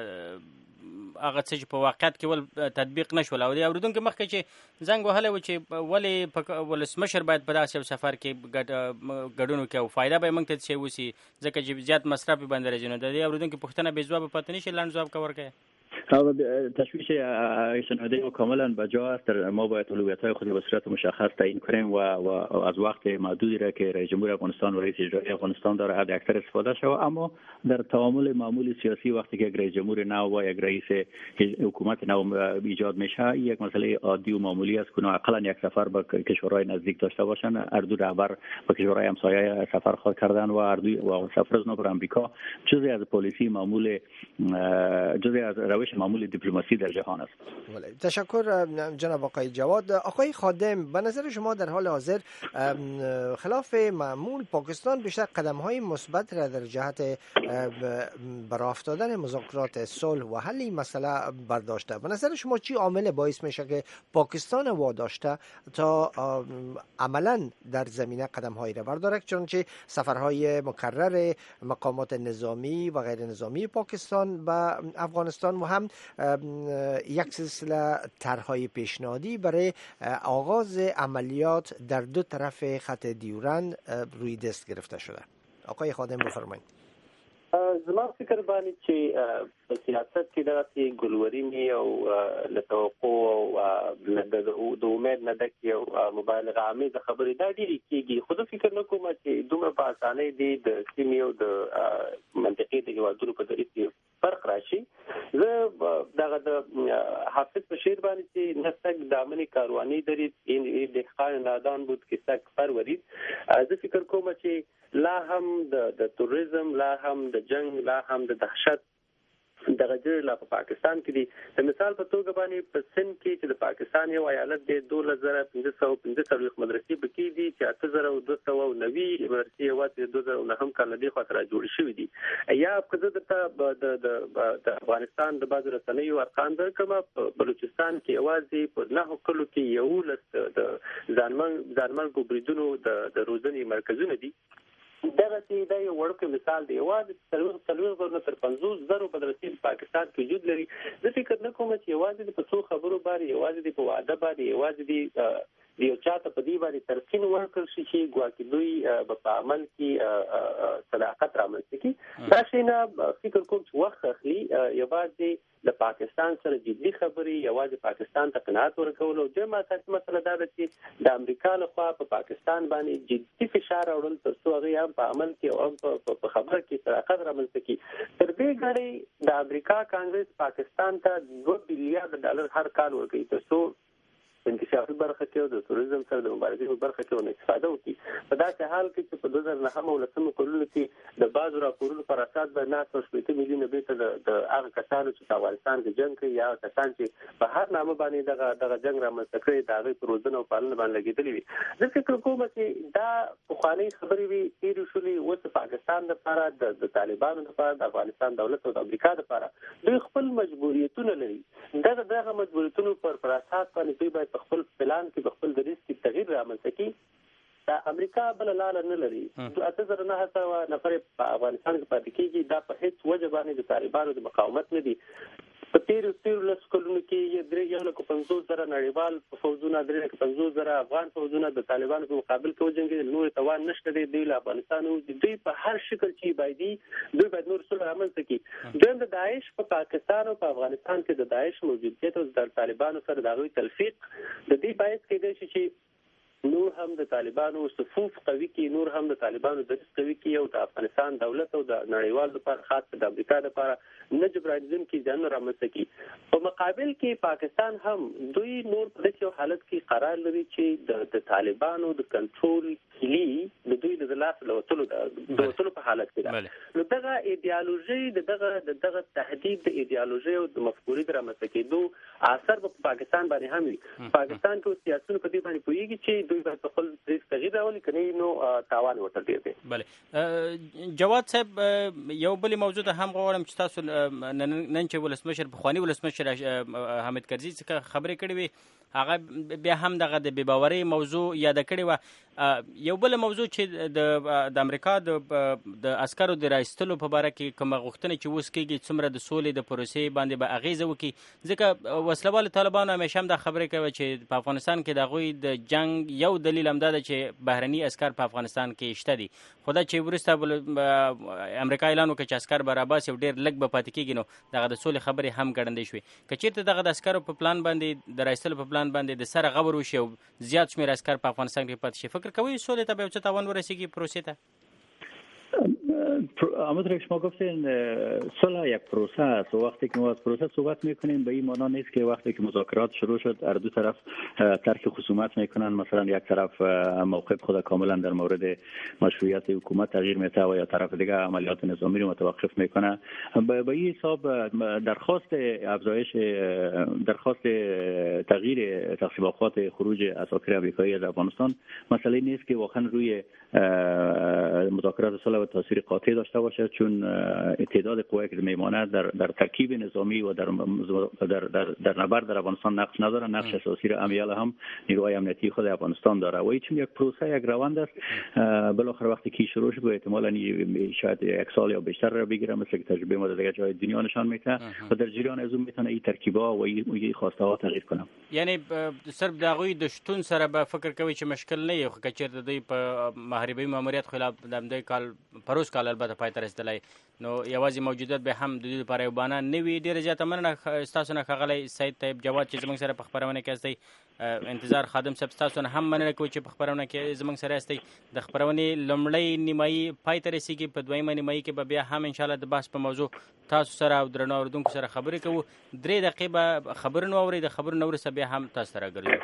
Speaker 5: هغه څه چې په واقعیت کې ول تطبیق نشول او د اوریدونکو مخکې چې زنګ وهلی و چې ولې ولسمشر باید په داسې یو سفر کې ګډون وکړي او فایده به یې موږ ته څه وسي ځکه چې زیات مصرف یې باندې راځي. نو د دې اوریدونکو پوښتنه بې ځوابه پاتې نه شي، لنډ ځواب که ورکړئ.
Speaker 6: تشویش شنونده و کاملا بجا است. ما باید اولویت‌های خود به صورت مشخص تعیین کنیم و از وقت محدودی را که رئیس جمهور افغانستان و رئیس اجرایی افغانستان داره حد اکثر استفاده شود. اما در تعامل معمول سیاسی وقتی که یک رئیس جمهور نو و یک رئیس حکومت نو ایجاد میشه یک مسئله عادی و معمولی است که اقلا یک سفر به کشورهای نزدیک داشته باشن. هر دو رهبر به کشورهای همسایه سفر کردن و هر دو سفر از نو بر آمریکا جزئی از پالیسی معمول جزئی از روش معمول دیپلماسی در جهان است.
Speaker 4: تشکر جناب آقای جواد. آقای خادم، به نظر شما در حال حاضر خلاف معمول پاکستان بیشتر قدم‌های مثبت را در جهت برآ افتادن مذاکرات صلح و حل این مسئله برداشته؟ به نظر شما چی عامل باعث میشه که پاکستان واداشته تا عملاً در زمینه قدم‌هایی را بردارد، چنانچه سفرهای مکرر مقامات نظامی و غیر نظامی پاکستان به افغانستان و هم یک سلسله طرح‌های پیشنهادی برای آغاز عملیات در دو طرف خط دیورند روی دست گرفته شده؟ آقای خادم بفرمایید.
Speaker 7: زما فکر باندې چې په سیاست کې دغه ګلورینی او لتوقع او د امید نه ډکې او مبالغه عامه خبرې دا ډېرې کېږي، خو زه فکر نه کوم چې دومره په اسانۍ د سیمې او د منطقې د هېوادونو په دریځ کې فرق راشي. زه دغه د حافظ په شعر باندې چې نسک دامن کاروانی دریز این دهقان نادان بود که سگ پرورید، زه فکر کوم چې لا هم د توریزم، لا هم د جنگ، لا هم د دهشت دغه جوړ لا په پاکستان کې دي. د مثال په توګه باندې په سند کې چې د پاکستان یو ایالت دی 12515 مدرسې پکې دي چې 8290 مدرسې یوازې 2009 کال نه خاطر جوړ شوې دي. یا په دغه د افغانستان د بعض رسنیو ارقام درکمه په بلوچستان کې یوازې په 9 کلو کې یو لس د ځانمن ګوبریدونو د روزنې مرکزونه دي. دغه چې دا یو وړوکی مثال دی، یوازې 40 تر 50,000 مدرسې په پاکستان کې وجود لري. زه فکر نه کوم چې یوازې په څو خبرو باندې، یوازې په وعده باندې، یوازې یو چاته په دې باندې ترکین ورکړل شي چې ګواکې دوی په عمل کې صداقت رامنځته کړي. دا شی نه فکر کوم چې وخت اخلي. یوازې د پاکستان سره جدي خبرې، یوازې پاکستان ته قناعت ورکول او دویمه اساسي مسله دا ده چې د امریکا لخوا په پاکستان باندې جدي فشار راوړل تر څو هغه هم په عمل کې او هم په خبره کې صداقت رامنځته کړي. تر دې غاړې د امریکا کانګرس پاکستان ته $2 بلین هر کال ورکوي تر څو انکشافي برخه کې او د توریزم سره د مبارزې په برخه کې ونه استفاده وکړي. په داسې حال کې چې په 2009 او 2010 کلونو کې د بعضو راپورونو پر اساس به 980 میلیونه بیرته د هغه کسانو چې په افغانستان کې جنګ کوي یا کسان چې په هر نامه باندې دغه جنگ رامنځته کړی د هغوی په روزنه او پالنه باندې لګېدلي وي. زه فکر کوم چې دا پخوانۍ خبرې وي تېرې شولې، اوس د پاکستان لپاره، د طالبانو لپاره، د افغانستان دولت او د امریکا لپاره دوی خپل مجبوریتونه لري. دغه مجبوریتونو پر اساس باندې دوی باید خپل پلان کې خپل دریځ کې تغییر رامنځته کړي. د امریکا بل لار نه لري. 2009 نفر په افغانستان کې پاتې کېږي. دا په هیڅ وجه باندې د طالبانو د مقاومت نه دي. په تیرو لس کلونو کې 150,000 نړیوال فوجونه، 150,000 افغان فوجونه د طالبانو په مقابل کې وجنګېدل. نور توان نشته دی دوی له افغانستان وځي. دوی په هر شکل چې باید نور څه رامنځته کړي. دویم د داعش په پاکستان او په افغانستان کې د داعش موجودیت او د طالبانو سره د هغوی تلفیق د دې باعث کېدای شي چې نور هم د طالبانو صفوف قوي کې، نور هم د طالبانو دریځ قوي کې او د افغانستان دولت او د نړیوال لپاره خاص د امریکا لپاره نه جبرانیزم کې ځان رامنځته کړي. په مقابل کې پاکستان هم دوی نور په داسې حالت کې قرار لري چې د طالبانو د کنټرول کلی د دوی د لاس له وتلو په حالت کې ده. نو دغه ایډیالوژي دغه تهدید د ایډیالوژي او د مفکورې د رامنځته کېدو اثر په پاکستان باندې هم وي. پاکستان کې سیاسيون په دې باندې پوهېږي چې دوی باید په خپل دریځ تغییر راولي، که نه نو تاوان ورته ډېر دی.
Speaker 5: بله جواد صاحب، یو بلې موضوع ته هم غواړم چې تاسو نن چې ولسمشر پخواني ولسمشر حامد کرزي څخه خبرې کړې وي، هغه بیا هم دغه د بېباورۍ موضوع یاده کړې وه. یو بل موضوع چې د امریکا د عسکرو د راایستلو په باره کې کومه غوښتنه چې اوس کېږي څومره د سولې د پروسې باندې به اغېزه وکړي، ځکه وسلوالو طالبانو همیشه هم دا خبرې کوي چې په افغانستان کې د هغوی د جنګ یو دلیل هم دا ده چې بهرني عسکر په افغانستان کې شته دي. خو دا چې وروسته امریکا اعلان وکړ چې عسکر به راباسي او ډېر لږ به پاتې کېږي، نو دغه د سولې خبرې هم ګړندۍ شوې. که چېرته دغه د عسکرو په پلان باندې د راایستلو په پلان باندې د سره غور وشي او زیات شمېر عسکر په افغانستان کې پاتې شي، فکر کوئ سولې ته به یو څه تاوان ورسېږي پروسې ته؟
Speaker 6: همونطور که شما گفتین صلح یک پروسه است و وقتی که ما از پروسه صحبت میکنیم به این معنی نیست که وقتی که مذاکرات شروع شد هر دو طرف ترک خصومت میکنن، مثلا یک طرف موقف خود کاملا در مورد مشروعیت حکومت تغییر میده و یا طرف دیگه عملیات نظامی رو متوقف میکنه. به این حساب درخواست تغییر تقسیم اوقات خروج عساکر آمریکایی از افغانستان مسئله نیست که واقعا روی مذاکرات صلح و تاثیر قاطع داشته باشه، چون تعداد قوایی که میمانه در ترکیب نظامی و در نبرد در افغانستان نقش نداره. نقش اساسی را امیال هم نیروهای امنیتی خود افغانستان داره و چون یک پروسه، یک روند است، بالاخره وقتی که شروع شد احتمالاً شاید یک سال یا بیشتر را بگیره، مثل که تجربه ما در جای دنیا نشان میده و در جریان از اون میتونه این ترکیبا و این خواسته ها تغییر کنه.
Speaker 5: یعنی صرف دغوی د شتون سره به فکر کوي چې مشکل نه یو که چیرته دوی په محاربې ماموریت خلاف د دې کال پروس کال البته پای ته رسیدلی نو یوازې موجودیت به هم د دې لپاره یو بهانه نه وي. ډېره زیاته مننه ستاسو نه ښاغلی سید طیب جواد چې زموږ سره په خپرونه کې هستئ. انتظار خادم صاحب ستاسو نه هم مننه کوي چې په خپرونه کې زموږ سره هستئ. د خپرونې لومړۍ نیمایي پای ته رسیږي، په دویمه نیمایي کې به بیا هم انشاءالله د بحث په موضوع تاسو سره او درنو اورېدونکو سره خبرې کوو. 3 دقیقې به خبرونه واورئ، د خبرونو وروسته بیا هم تاسو ته راګرځو.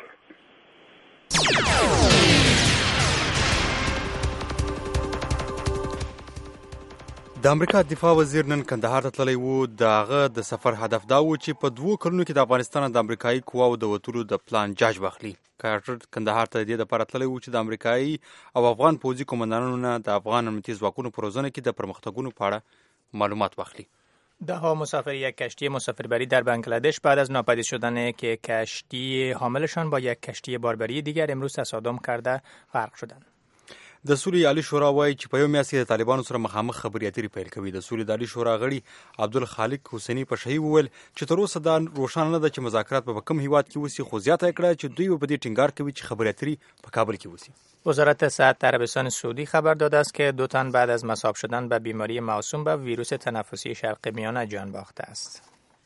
Speaker 10: د امریکا دفاع وزیر نن کندهار ته تللی و. د هغه د سفر هدف دا و چې په 2 کلونو کې د افغانستان د امریکایي قواو د وتلو د پلان جاج واخلي. کارټر کندهار ته د دې لپاره تللی و چې د امریکایي او افغان پوځي قومندانانو نه د افغان امنیتي ځواکونو په روزنه کې د پرمختګونو په اړه معلومات واخلي.
Speaker 1: دهها مسافر یک کشتی مسافربری در بنگلادش بعد از ناپدید شدن که کشتی حاملشان با یک کشتی باربری دیگر امروز تصادم کرده غرق شدند.
Speaker 10: د سولې عالی شورا وایي چې په یو میاشت کې د طالبانو سره مخامخ خبرې اترې پیل کوي. د سولې د عالی شورا غړي عبدالخالق حسیني په شهي وویل چې تر اوسه دا روښانه نه ده چې مذاکرات په کوم هیواد کې وسی، خو زیاته کړه چې دوی په دې ټینګار کوي چې خبرې اترې په کابل کې وسی.
Speaker 1: وزارت صحت عربستان سعودی خبر داده است که 2 تن بعد از مصاب شدن به بیماری موسوم به ویروس تنفسی شرق میانه جان باخته است.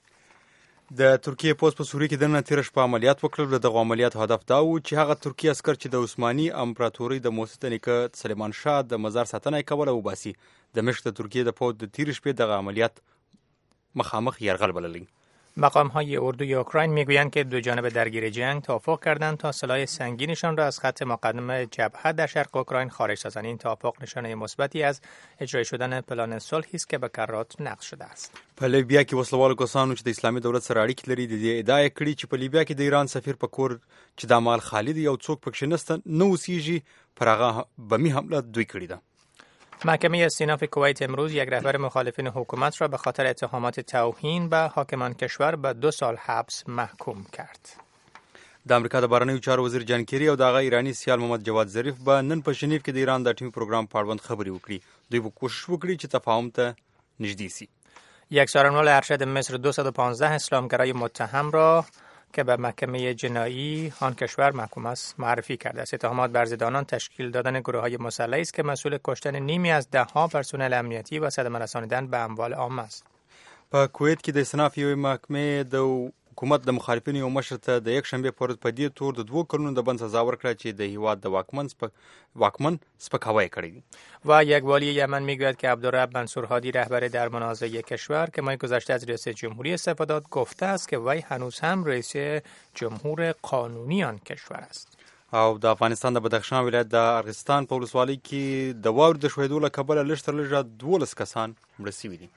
Speaker 10: د ترکیه پوز په سوریه کې د نن تیر شپه عملیات وکړل. دغه عملیات هدف دا و چې هغه ترکیه عسكر چې د عثماني امپراتورۍ د مؤسس نیکه سلیمان شاه د مزار ساتنه کوله وباسي. دمشق د ترکیه د پوز د تیر شپې دغه عملیات مخامخ یرغل بللی.
Speaker 1: مقام‌های اردوی اوکراین میگویند که دو جانب درگیر جنگ توافق کردند تا سلاح سنگینشان را از خط مقدم جبهه در شرق اوکراین خارج سازند. این توافق نشانه مثبتی از اجرای شدن پلان صلحی است که به کرات نقض شده است.
Speaker 10: په لیبیا کې وسلوالو کسانو چې د اسلامي دولت سره اړیکې لري د دې ادعا کړې چې په لیبیا کې د ایران سفیر په کور چې د مال خالد یو څوک پکښې نسته نه اوسېږي، پر هغه بمي حمله دوی کړې ده.
Speaker 1: محکمه استیناف کویت امروز یک رهبر مخالفین حکومت را به خاطر اتهامات توهین به حاکمان کشور به 2 سال حبس محکوم کرد.
Speaker 10: د امریکا د بهرنیو چارو وزیر جان کیری او د هغه ایرانی سیال محمد جواد ظریف به نن په ژنیو کې د ایران د اټومي پروګرام په اړوند خبرې وکړي. دوی به کوشش وکړي چې تفاهم ته نږدې سي.
Speaker 1: یک سخنران ارشد مصر 215 اسلامگرای متهم را که به محکمه جنایی آن کشور محکوم است معرفی کرده است. اتهامات بر ضد آنان تشکیل دادن گروه‌های مسلحی است که مسئول کشتن نیمی از 10 پرسنل امنیتی و صدمه رسانیدن به اموال عامه است.
Speaker 10: په کویت کې د استیناف یوې محکمې د حکومت د مخالفینو یو مشر ته د یک شنبې پر ورځ په دې تور د 2 کلونو د بند سزا ورکړه چې د هیواد د واکمن سپکاوی کړی.
Speaker 1: و یک والی یمن میگوید که عبدالرب منصور هادی رهبر در منازعه کشور که ماه گذشته از ریاست جمهوری استعفا داد گفته است که وی هنوز هم رئیس جمهور قانونی آن کشور است.
Speaker 10: او د افغانستان د بدخشان ولایت د ارغستان په ولسوالۍ کې د واورې د ښویېدو له کبله لږ تر لږه 12 کسان مړه شوي دي.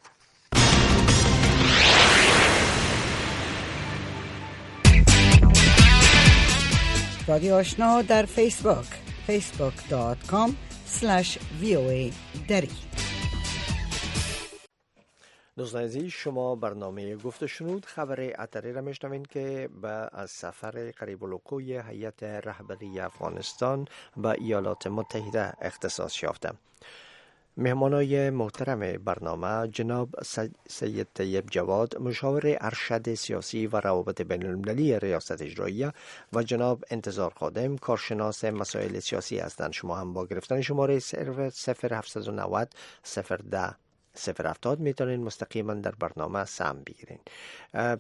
Speaker 11: رادیو آشنا در فیسبوک facebook.com/voa دری.
Speaker 4: دوستان عزیز، شما برنامه گفته شنود خبر اتری را میشنوین که از سفر قریب الوقوع هیئت رهبری افغانستان به ایالات متحده اختصاص یافته. مهمانای محترم برنامه جناب سید طیب جواد مشاور ارشد سیاسی و روابط بین المللی ریاست اجراییه و جناب انتظار خادم کارشناس مسائل سیاسی هستند. شما هم با گرفتن شماره 0790 010 070 میتونین مستقیما در برنامه سهم بگیرین.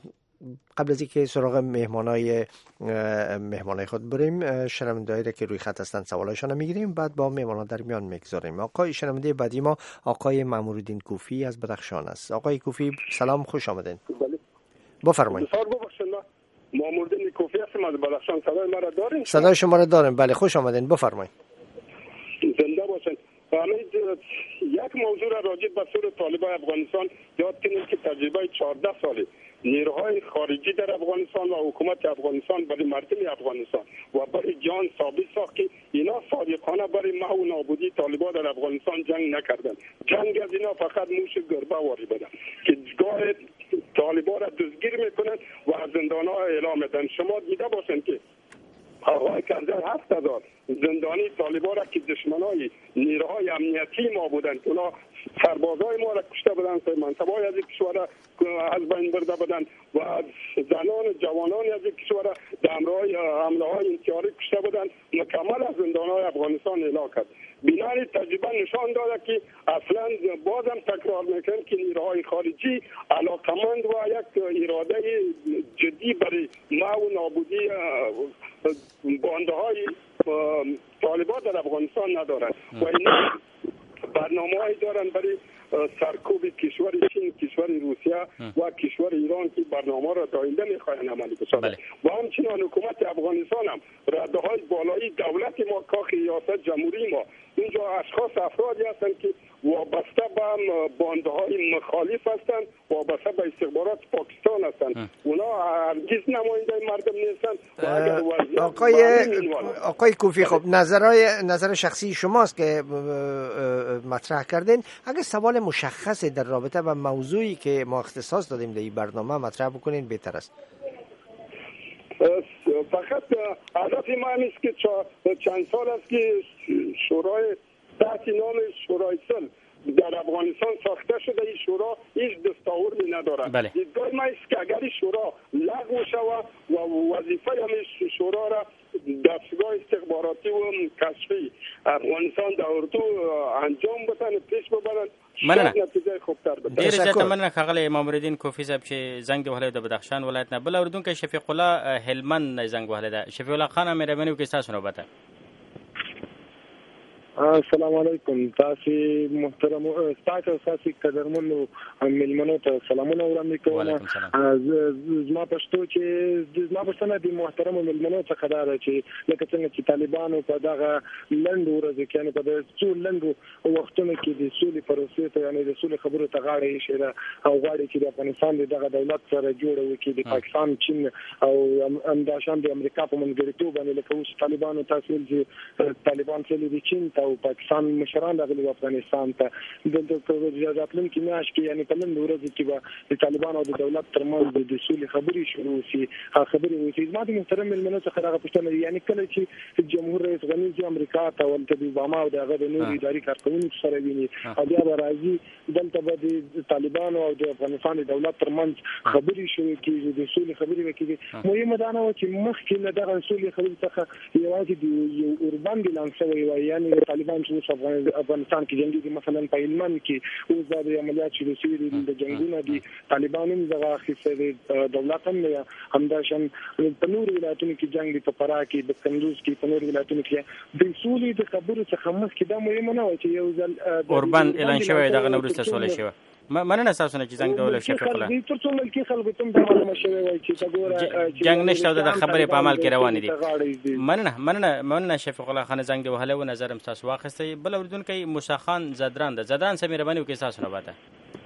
Speaker 4: قبل از اینکه سراغ مهمانای خود بریم، شنوندهایی که روی خط هستند سوالایشان میگیریم، بعد با مهمانان در میان میگذاریم. آقای شنونده بعدی ما آقای مامورالدین کوفی از بدخشان است. آقای کوفی سلام، خوش آمدین. بفرمایید.
Speaker 12: مامورالدین کوفی هستم از بدخشان. صدای ما را دارین؟
Speaker 4: صدای شما را داریم، بله، خوش آمدین، بفرمایید.
Speaker 12: زنده باشین. یک موضوع را راجع به سور طالبان افغانستان یاد کنیم که تجربه 14 ساله نیروهای خارجی در افغانستان و حکومت افغانستان برای مردم افغانستان و برای جان ثابت ساخت که اینا صادقانه برای محو و نابودی طالبان در افغانستان جنگ نکردن. جنگ از اینا فقط موش گربه واری بدن که گاه طالبان را دزگیر میکنن و از زندان‌ها اعلام میدن. شما دیده باشین که آقای کنزل 7000 زندانی طالبان را که دشمنای نیروهای امنیتی ما بودند، اونا سربازای ما را کشته بودند، منصبای از کشور را از بین برده بودند و زنان جوانان از کشور را در حمله های انتحاری کشته بودند. مکمل از زندانهای افغانستان اعلام کرد. بنای تجربه نشان داده که اصلا بازم تکرار میکنم که نیروهای خارجی علاقمند و یک اراده جدی برای محو و نابودی بانده های طالبان در افغانستان ندارند و این برنامه‌ای دارن برای سرکوب کشور چین، کشور روسیه و کشور ایران که برنامه را تا آینده می‌خواهند عملی بسازند. و همچنین حکومت افغانستان هم رده‌های بالایی دولت ما، کاخ ریاست جمهوری ما، اینجا اشخاص افرادی هستند که وابسته به باندهای مخالف هستند، وابسته به استخبارات پاکستان هستند. اونا هرگز نماینده مردم نیستند.
Speaker 4: آقای کوفی، خب نظر شخصی شماست که مطرح کردین. اگه سوال مشخص در رابطه با موضوعی که ما اختصاص دادیم در این برنامه مطرح بکنین بهتر است.
Speaker 12: فقط هدف ما نیست که چند سال است که شورای تحت نام شورای صلح در افغانستان ساخته شده. این شورا هیچ دستاوردی ندارد. دیدگاه ما است که اگر این شورا لغو شود و وظیفه همین شورا را دستگاه استخباراتی و کشفی افغانستان در اردو انجام بدن، پیش ببرن،
Speaker 5: مننه.
Speaker 12: نتیجه خوبتر بده.
Speaker 5: ډیر زیاته مننه ښاغلی مامورالدین کوفی صاحب چې زنګ وهلی د بدخشان ولایت نه. بل اورېدونکی شفیق الله هلمند نه زنګ وهلی ده. شفیق الله خان، مهرباني وکړئ ستاسو نوبت ده.
Speaker 8: السلام علیکم. تاسو محترم تاسو قدرمنو ملمنو ته سلامونه وړاندې کوم. زما پښتو چې زما پښتنه د محترم ملمنو څخه دا چې لکه څنګه چې طالبانو په دغه لنډ ورځ کې، یعنی په دغه څو لنډو وختونو کې د سولې پروسې ته، یعنی د سولې خبرو ته غاړه ایښې ده او غواړي چې د افغانستان دغه دولت سره جوړ وکړي د پاکستان، چین او همداشان د امریکا په منځګړیتوب باندې. لکه اوس طالبانو تاسو چې طالبان چې د چین او پاکستان مشران راغلي افغانستان ته د راتلونکي میاشت کې، یعنی په نن ورځ کې به د طالبان او د دولت ترمنځ د سولې خبرې شروع شي. خبرې وشي. زما د محترم ملمنو څخه هغه پوښتنه، یعنی کله چې جمهور رئیس غني چې امریکا ته ولته د اوباما او دغه د نورو اداري کارکونکو سره ویني او بیا به راځي دلته به د طالبان او د افغانستان د دولت ترمنځ خبرې شروع کیږي، د سولې خبرې وکړي. مهمه دا نه و چې مخکې له دغه سولې خبرې څخه یوازې د یو اوربان د لانسوي وي، یعنی طالبان چې افغانستان کې جنگي مثلا په هلمند کې اوس د عملیات شروع شوي دي، د جنگونو دي طالبانو دغه اخیستې دولت هم همداشان په نورو ولایتونو کې جنگ دي، په فراه کې، د کندوز کې، په نورو ولایتونو کې د سولې د خبرو څخه مخکې دا مهمه نه و چې یو ځل
Speaker 5: اوربان اعلان شوی دغه نورسته سولې شوی. مننه تاسو نه چې زنګ ډول شفیق الله
Speaker 8: تر څو ملکی خلکو ته د معلومه شوی وای چې تاسو
Speaker 5: جنگ نشته او د خبرې په عمل کې روان دي. مننه شفیق الله خان زنګ دی وهله و نظرم تاسو واخستې. بل اوردونکو موسی خان زدران ده. زدران سمې مهرباني وکړئ تاسو نه باته.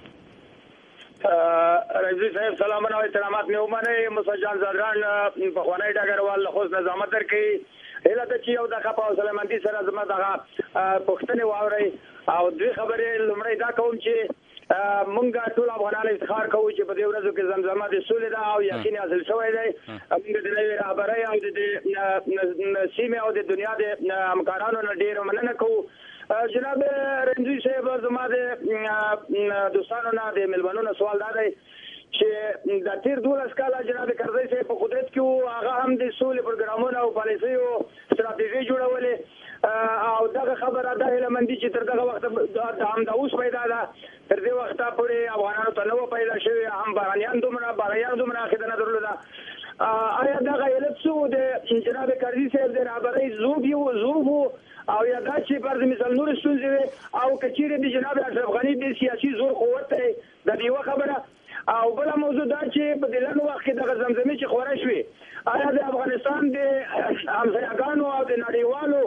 Speaker 13: رئیس صاحب سلامونه او احترامات مې ومنئ. موسی جان زدران په خوانی ډګروال له خوښ نظامت درکې هله ته چې یو د خپل سلامندي سره زما دغه پښتنې واوري او دوی خبرې لمړی دا کوم چې مونږ ټول افغانان افتخار کوو چې په دې ورځو کې زمزمه د سولې ده او یقین حاصل شوی دی. موږ د نوې رهبرۍ او د سیمې او د دنیا د همکارانو نه ډېر مننه کوو. جناب رنځوي صاحب، زما د دوستانو نه د ملمنو سوال دا دی چې د تیر 12 کاله جناب کرزي صاحب په قدرت کې هغه هم د سولې پروګرامونه او پالیسي او ستراتیژي جوړولې او دغه خبره د هلمندي چې تر دغه وخت هم د اوس پیدا ده، تر دې وخت پورې افغانانو ته نو پیدا شوی هم بارانیان دومره خدمت درلود ده آیا دغه علت څه و د جناب کرزي صاحب د رهبرۍ ضعف او یا دا چې فرض مثال نور ستونزې او کچېرې د جناب اشرف غني د سیاسي زور قوت دی د یوه خبره او بله موضوع دا چې په دې لنډ وخت کې دغه زمزمې چې خوره شوې آیا د افغانستان د همسایه‌ګانو او د نړیوالو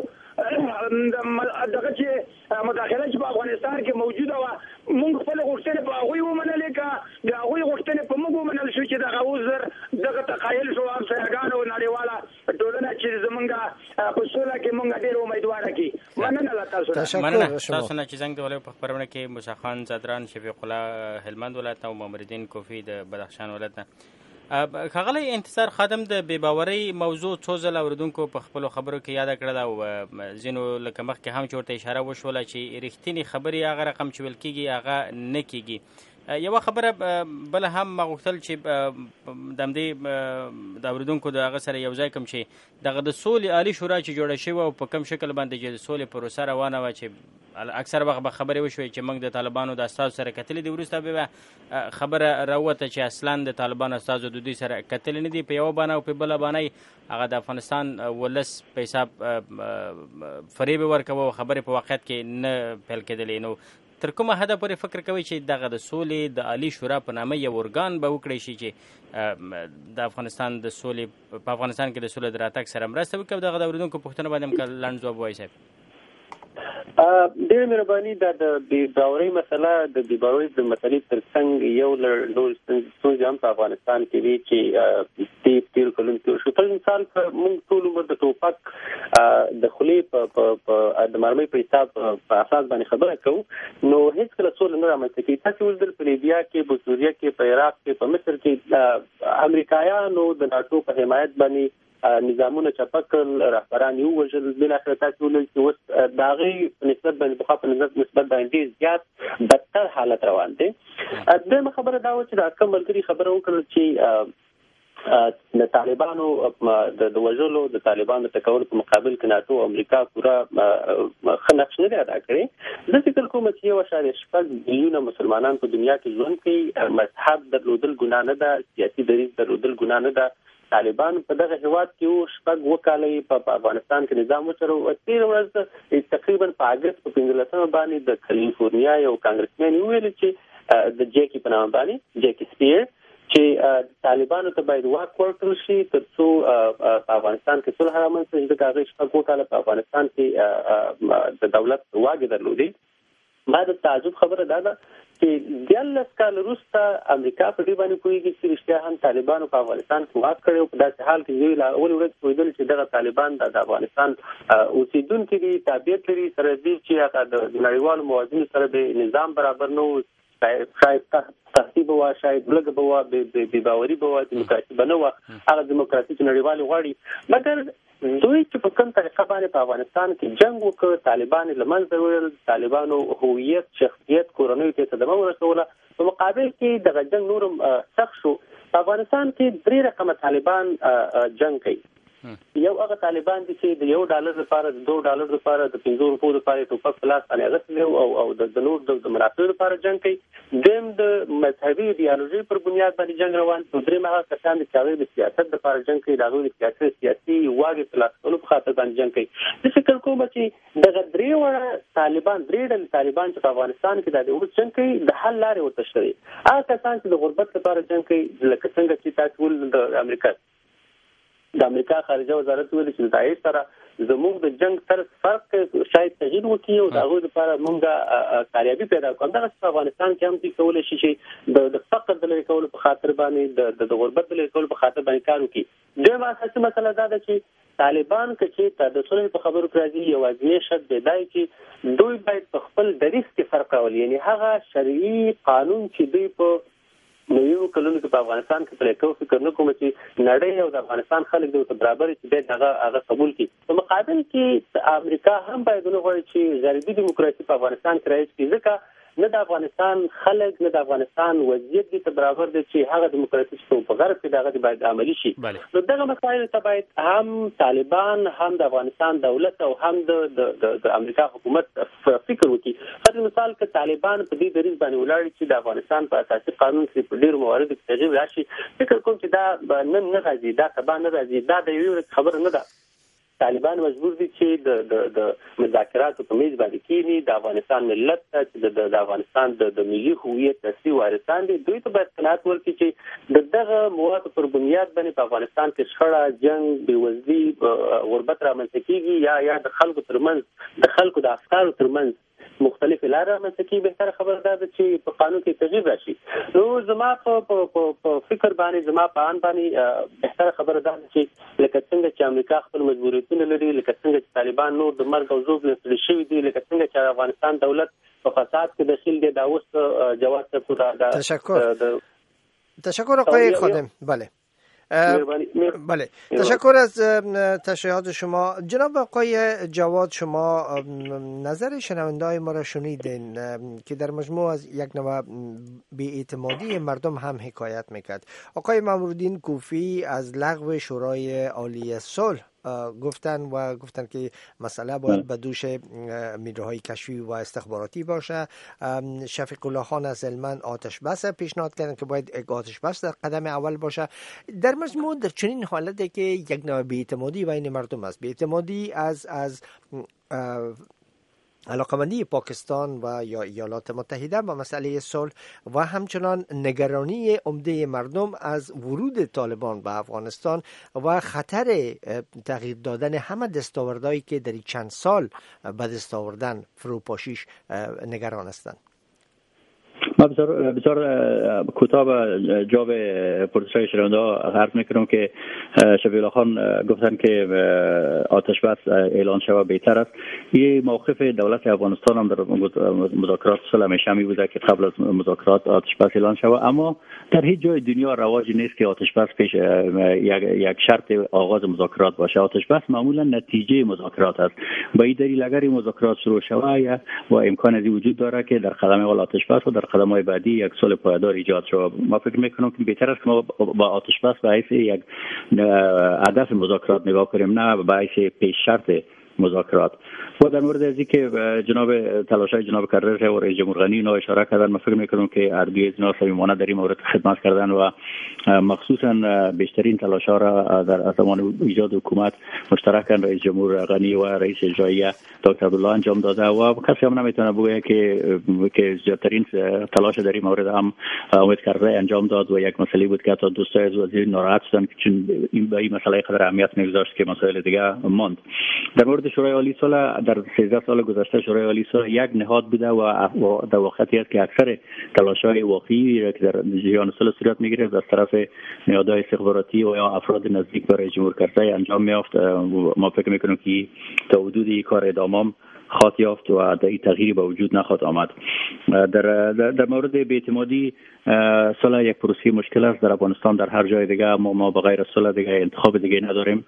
Speaker 13: دغه چې مداخله چې په افغانستان کې موجوده وه موږ خپلې غوښتنې په هغوی ومنلې که د هغوی غوښتنې په موږ ومنل شو چې دغه اوس دغه تخیل شو همسایه‌ګانو نړیواله ټولنه چې زمونږ په سوله کې موږ ډېر امیدواره کړي. مننه له تاسو نه.
Speaker 5: مننه تاسو نه چې زنګ د ولایت په خپرونه کې موسی خان زدران شفیق الله هلمند ولایت او مامردین کوفی د بدخشان ولایت نه. ښاغلی انتصار خادم د بې باورۍ موضوع څو ځله اورېدونکو په خپلو خبرو کې یاده کړله او ځینو لکه مخکې هم چې ورته اشاره وشوله چې رښتینې خبرې هغه رقم چې ویل کېږي هغه نه کېږي. یوه خبره بله هم ما غوښتل چې د همدې د اورېدونکو د هغه سره یو ځای کړم چې دغه د سولې عالي شورا چې جوړه شوې او په کوم شکل باندې چې د سولې پروسه روانه وه چې اکثر وخت به خبرې وشوې چې موږ د طالبانو د استازو سره کتلې دي وروسته به خبره راووته چې اصلا د طالبانو استازو د دوی سره کتلې نه دي په یوه بانه او په بله بانه هغه د افغانستان ولس په حساب فریب ورکوه او خبرې په واقعیت کې نه پیل کېدلې. نو تر کومه حده پورې فکر کوئ چې دغه د سولې د عالي شورا په نامه یو ارګان به وکړی شي چې د افغانستان د سولې په افغانستان کې د سولې د راتګ سره مرسته وکړي او دغه د اورېدونکو پوښتنه باندې هم لنډ ځواب ووایي صاحب؟
Speaker 7: ډېره مهرباني. دا د بې باورۍ مسله د بې باورۍ د مسلې تر څنګ یو له نورو ستونزې هم په افغانستان کې دي چې تېرو کلونو کې وشو. پر مثال موږ ټول عمر د ټوپک د خولې د مرمۍ په حساب په اساس باندې خبره کوو نو هېڅکله سوله نه رامنځته کېږي. تاسې ولیدل په لیبیا کې، په سوریه کې، په عراق کې، په مصر کې امریکایانو د ناټو په حمایت باندې نظامونه چپه کړل، رهبران یې ووژل. بالاخره تاسې ولیدل چې اوس د هغې په نسبت باندې پخوا په نسبت باندې ډېر زیات بدتر حالت روان دی. دویمه خبره دا وه چې د حکم ملګري خبره وکړل چې د طالبانو د وژلو، د طالبانو ټکولو په مقابل کې ناټو او امریکا پوره ښه نقش نه دی ادا کړی. زه فکر کوم چې 1.6 میلیونه مسلمانان په دنیا کې ژوند کوي. مذهب درلودل ګناه نه ده، سیاسي دریځ درلودل ګناه نه ده. طالبان په دغه هیواد کې 6 کالې په افغانستان کې نظام وچلو. تېره ورځ تقریبا په اګست په 15 باندې د کالیفورنیا یو کانګرسمن ویل چې د جیکی په نامه باندې جیکی سپیر چې طالبانو ته باید واک ورکړل شي تر څو په افغانستان کې صلح رامنځته شي. د هغې 6 کاله په افغانستان کې د دولت واګې درلودې. ما د تعجب خبره دا ده چې 14 کال وروسته امریکا په دې باندې پوهېږي چې رښتیا هم طالبانو په افغانستان کې واک کړی او په داسې حال کې دوی له اولې ورځې پوهېدل چې دغه طالبان د افغانستان اوسېدونکي دي، تابعیت لري، سره دې چې هغه د نړیوالو موازینو سره د نظام برابر نه و، شاید تختی به وه، شاید لږ به وه، بې باوري به وه، دیموکراسي به نه وه. هغه دیموکراسي چې نړیوالې غواړي. مګر دوی چې په کوم طریقه باندې په افغانستان کې جنګ وکړ، طالبان له منځه وړل، طالبانو هویت، شخصیت، کورنیو ته صدمه ورسوله. په مقابل کې دغه جنګ نورم سخت شو. په افغانستان کې 3 رقمه طالبان جنګ کوي. یو هغه طالبان دي چې د $1 لپاره، د $2 لپاره، د 5 روپو لپاره ټوپک په لاس باندې اخیستی او د نور د منافعو لپاره جنګ کوي. دویم د مذهبي ایډیالوژي پر بنیاد باندې جنګ روان دي. دریم هغه کسان چې هغوی د سیاست لپاره جنګ کوي، د هغوی د سیاسي واګې په لاس کولو په خاطر باندې جنګ کوي. زه فکر کوم چې دغه 3 طالبان، 3 ډلې طالبان چې په افغانستان کې د اوس جنګ کوي، د حل لارې ورته شته دي. هغه کسان چې د غربت لپاره جنګ کوي، لکه څنګه چې تاسو ول د امریکا خارجه وزارت ویل چې د داعش سره زموږ د جنگ طرز فرق شاید تغییر وکړي او د هغوی لپاره موږ کاریابي پیدا کړو. همدغسې په افغانستان کې هم دوی کولی شي چې د فقر د لرې کولو په خاطر باندې، د غربت د لرې کولو په خاطر باندې کار وکړي. دویمه اساسي مسله دا ده چې طالبان که چېرته د صلح په خبرو کې راځي، یوازینی شرط دی دا چې دوی باید په خپل دریځ کې فرق راولي. یعنې هغه شرعي قانون چې دوی په نویو کلونو کې په افغانستان کې پرې کوو، فکر نه کوم چې نړۍ او د افغانستان خلک د ورته برابر چې باید هغه قبول کړي. په مقابل کې امریکا هم باید ونه غواړي چې غربي دیموکراسي په افغانستان کې رایج کړي، ځکه نه د افغانستان خلک نه د افغانستان وضعیت دې برابر دي چې هغه دیموکراتیک په غرب کې دغه باید عملی شي. نو دغه مسایل ته باید هم طالبان هم د افغانستان دولت او هم د امریکا حکومت فکر وکړي. په مثال کې طالبان په دې دریځ باندې ولاړ چې د افغانستان په اساسي قانون کې په ډیرو مواردو کې تغییر راشي. فکر کوم چې دا نن نه راځي، دا سبا نه راځي، دا د یو خبره نه ده. طالبان مجبور دي چې د مذاکراتو په میز باندې کینی د افغانستان ملت چې د افغانستان د ملي هویت اصلي وارثان دي. دوی ته باید قناعت ورکړي چې دغه موادو پر بنیاد باندې په افغانستان کې شخړه، جنگ، بېوزلي، غربت رامنځته کیږي یا د خلکو ترمنځ د خلکو د افکارو ترمنځ مختلف لارې رامنځته کیږي. بهتره خبره ده چې په قانون کې تغییر راشي. نو زما په فکر باندې، زما په ان باندې بهتره خبره ده چې لکه څنګه چې امریکا خپل مجبوریتونه لري، لکه څنګه چې طالبان نور د مرګ او ژوبل سره شوي دي، لکه څنګه چې افغانستان دولت په فساد کې دخیل دی، دا اوس جواز ته پورا
Speaker 4: تشکر آقای خادم. بله تشکر از تشریحات شما. جناب آقای جواد، شما نظر شنونده‌های ما را شنیدین که در مجموع از یک نوع بی‌اعتمادی مردم هم حکایت میکرد. آقای مامورالدین کوفی از لغو شورای عالی صلح گفتن که مسئله باید به دوش نیروهای کشفی و استخباراتی باشه. شفیق الله خان از هلمند آتش بس پیشنهاد کردن که باید یک آتش بس در قدم اول باشه. در مجموع در چنین حالتی که یک نوع بی‌اعتمادی بین مردم است، بی‌اعتمادی از علاقمندی پاکستان و یا ایالات متحده با مسئله صلح و همچنان نگرانی عمده مردم از ورود طالبان به افغانستان و خطر تغییر دادن همه دستاوردهایی که در چند سال به دست آوردن فروپاشیش نگران هستند.
Speaker 6: ما بسیار کوتاه به جواب پرسش‌های شنونده عرض می‌کنم که شفیق الله خان گفتن که آتش بس اعلان شود بهتر است. این موقف دولت افغانستان هم در مذاکرات صلح همیشه می بوده که قبل از مذاکرات آتش بس اعلان شود، اما در هیچ جای دنیا رواج نیست که آتش بس پیش یک شرط آغاز مذاکرات باشه. آتش بس معمولا نتیجه مذاکرات است. به این دلیل اگر این مذاکرات شروع شود و امکان از وجود داره که در قدم اول آتش بس و در قدم‌های بعدی یک صلح پایدار ایجاد شود. ما فکر می‌کنم که بهتر است که ما با آتش بس به حیث یک هدف مذاکرات نگاه کنیم، نه به حیث پیش شرط مذاکرات. و در مورد از اینکه جناب تلاش‌های جناب کرر و رئیس جمهور غنی اینا اشاره کردن، من فکر می‌کنم که هر دوی از اینا صمیمانه در این مورد خدمت کردن و مخصوصا بیشترین تلاش‌ها را در زمان ایجاد حکومت مشترکاً رئیس جمهور غنی و رئیس اجرایی دکتر عبدالله انجام داده و کسی هم نمیتونه بگه که زیادترین تلاش در این مورد هم امید کرر انجام داد و یک مسئله بود که حتی دوستای از وزیر ناراحت شدن چون این به این مسئله قدر اهمیت نمی‌گذاشت که مسائل دیگه ماند. در مورد شورای عالی صلح، در 13 سال گذشته شورای عالی صلح یک نهاد بوده و در واقعیت است که اکثر تلاش‌های واقعی که در جریان صلح صورت می‌گیرد از طرف نهادهای استخباراتی و یا افراد نزدیک به رئیس جمهور کرزی انجام می‌یافت. ما فکر می‌کنیم که تا حدودی کار ادامه خواهد یافت و در این تغییری به وجود نخواهد آمد. در مورد بی‌اعتمادی، صلح یک پروسه مشکل است در افغانستان، در هر جای دیگه ما بغیر صلح دیگه انتخاب دیگه نداریم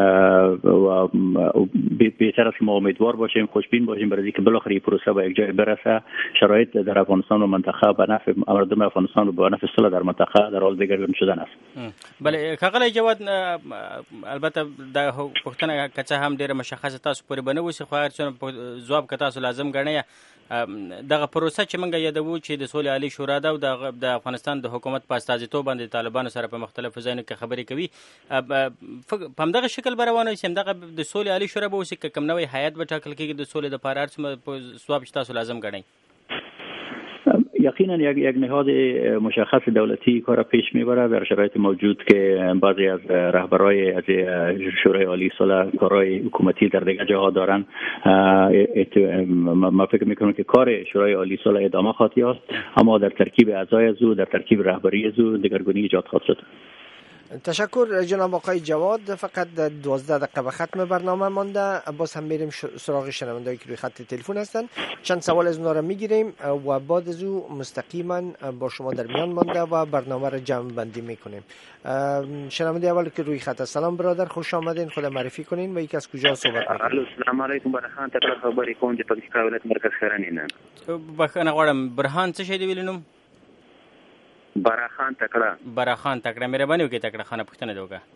Speaker 6: و بهتر است که ما امیدوار باشیم، خوشبین باشیم برای اینکه بالاخره این پروسه به یک جای برسه. شرایط در افغانستان و منطقه به نفع مردم افغانستان و به نفع صلح در منطقه در حال دگرگون شدن است.
Speaker 5: بله کاغلی جواد، البته د پښتنه کچا هم ډیره مشخصه تاسو پورې بنوي خو هر څه جواب که تاسو لازم ګڼئ. دغه پروسه چې موږ یادوو چې د صلح عالی شورا ده او د افغانستان د حکومت په استازیتوب باندې طالبانو سره په مختلفو ځایونو کې خبرې کوي، په همدغه شکل به روان وي چې همدغه د صلح عالی شورا به اوسي که کوم نوی هیئت به ټاکل کېږي د صلح دپاره هر څه ځواب چې تاسو لازم ګڼئ؟
Speaker 6: یقینا یک نهاد مشخص دولتی کار پیش میبره در شرایط موجود که بعضی از رهبرای از شورای عالی صلح کارهای حکومتی در دیگر جاها دارن. ما فکر میکنم که کار شورای عالی صلح ادامه خواهد یافت، اما در ترکیب اعضای از او، در ترکیب رهبری از او دگرگونی ایجاد خواهد شد.
Speaker 4: تشکر جناب آقای جواد. فقط 12 دقیقه به ختم برنامه مانده. باز هم میریم سراغ شنوندهایی که روی خط تلفن هستن. چند سوال از اونها را میگیریم و بعد از او مستقیما با شما در میان مانده و برنامه را جمع بندی میکنیم. شنونده اول که روی خط. سلام برادر، خوش آمدین. خود معرفی کنین و یک از کجا صحبت میکنین؟
Speaker 14: السلام علیکم. برهان تکړه خبرې کوم د پکتیکا ولایت مرکز خیرنې نه.
Speaker 5: بخښنه غواړم، برهان څه شی دی ویلنم؟
Speaker 14: براخان
Speaker 5: تکړه مهرباني وکړئ تکړه خانه پوښتنه دې وکړه.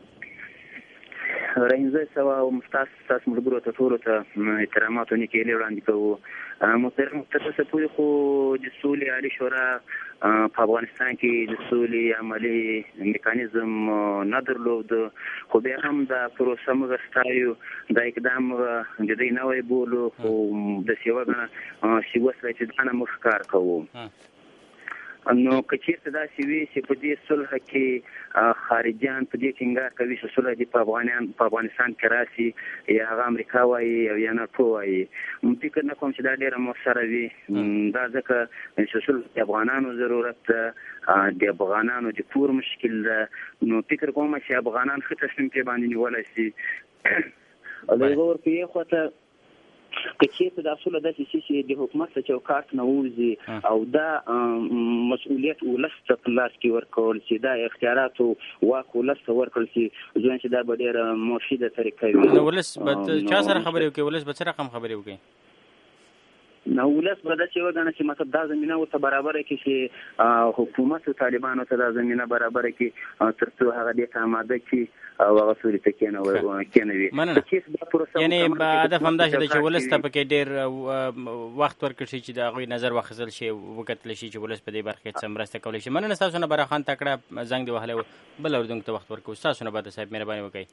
Speaker 14: رئیس سوا او تاسو ملګرو ته ټولو ته احترامات او نیکۍ وړاندې کوو. محترم تاسو پوری خو د سولې عالی شورا په افغانستان کې د سولې عملی میکانیزم نه درلود، خو بیا هم دا پروسه موږ ستایو. دا اقدام د دې نوې بولو او د سیوګنه سیوسله چې دا نه مخ کار کوو. نو کچېرته دا سوي چې په دې صلح کې خارجيان په دې ټینګار کوي چې صلح دی په افغانستان کې راشي، یا هغه امریکا وایي او یا ناټو وایي. فکر نه کوم چې دا ډېره مؤثره وي. دا ځکه چې صلح د افغانانو ضرورت ده، د افغانانو د کور مشکل ده. نو فکر کوم چې افغانان ښه تصمیم کې باندې نیولی شي. او د یوه ورپې خواته کچېرته دا صلح داسې شي چې د حکومت له چوکاټ نه ووځي او دا مسؤلیت ولس ته په لاس کې ورکول شي، دا اختیارات او واک ولس ته ورکړل شي. ځکه چې دا به ډېره مفیده طریقه وي.
Speaker 5: نو ولس به چا سره خبرې وکړي؟ ولس به څه رقم خبرې وکړي؟
Speaker 14: نو ولس به داسې وګڼي چې مطلب دا زمینه ورته برابره کړي چې حکومت او طالبانو ته دا زمینه برابره کړي تر څو هغه دې ته آماده کړي او هغه سولې ته کېنوي.
Speaker 5: یعنې هدف همدا شي چې ولس ته پکې ډېر وخت ورکړل شي چې د هغوی نظر واخیستل شي، وکتلی شي چې ولس په دې برخه کې څه مرسته کولی شي. مننه ستاسو نه براخان تکړه زنګ دې وهلی و. بل اورېدونکو ته وخت ورکوو. ستاسو نه بعد صاحب مهرباني وکړئ.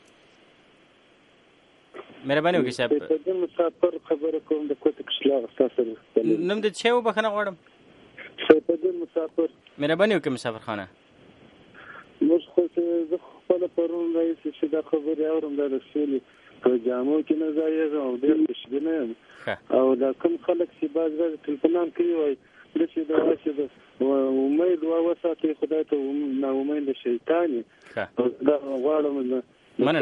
Speaker 5: مهرباني وکړئ صاحب.
Speaker 15: مسافر خبره کوم د کوټ کښلا تاسو
Speaker 5: نوم دې څه و؟ بخښنه غواړم.
Speaker 15: سیدالدین مسافر.
Speaker 5: مهرباني وکړئ مسافر خانه.
Speaker 15: موږ خو زه خپل پرون رئیس چې دا خبرې اورم دا د سولې په جامو کې نه ځایږم او ډېر خوشبینه یم. او دا کوم خلک چې بعض ورځې ټلفونان کوي وایي داسې دا چې د امید وساتئ خدای ته نا امید شیطان یې. دا غواړم
Speaker 5: مننه.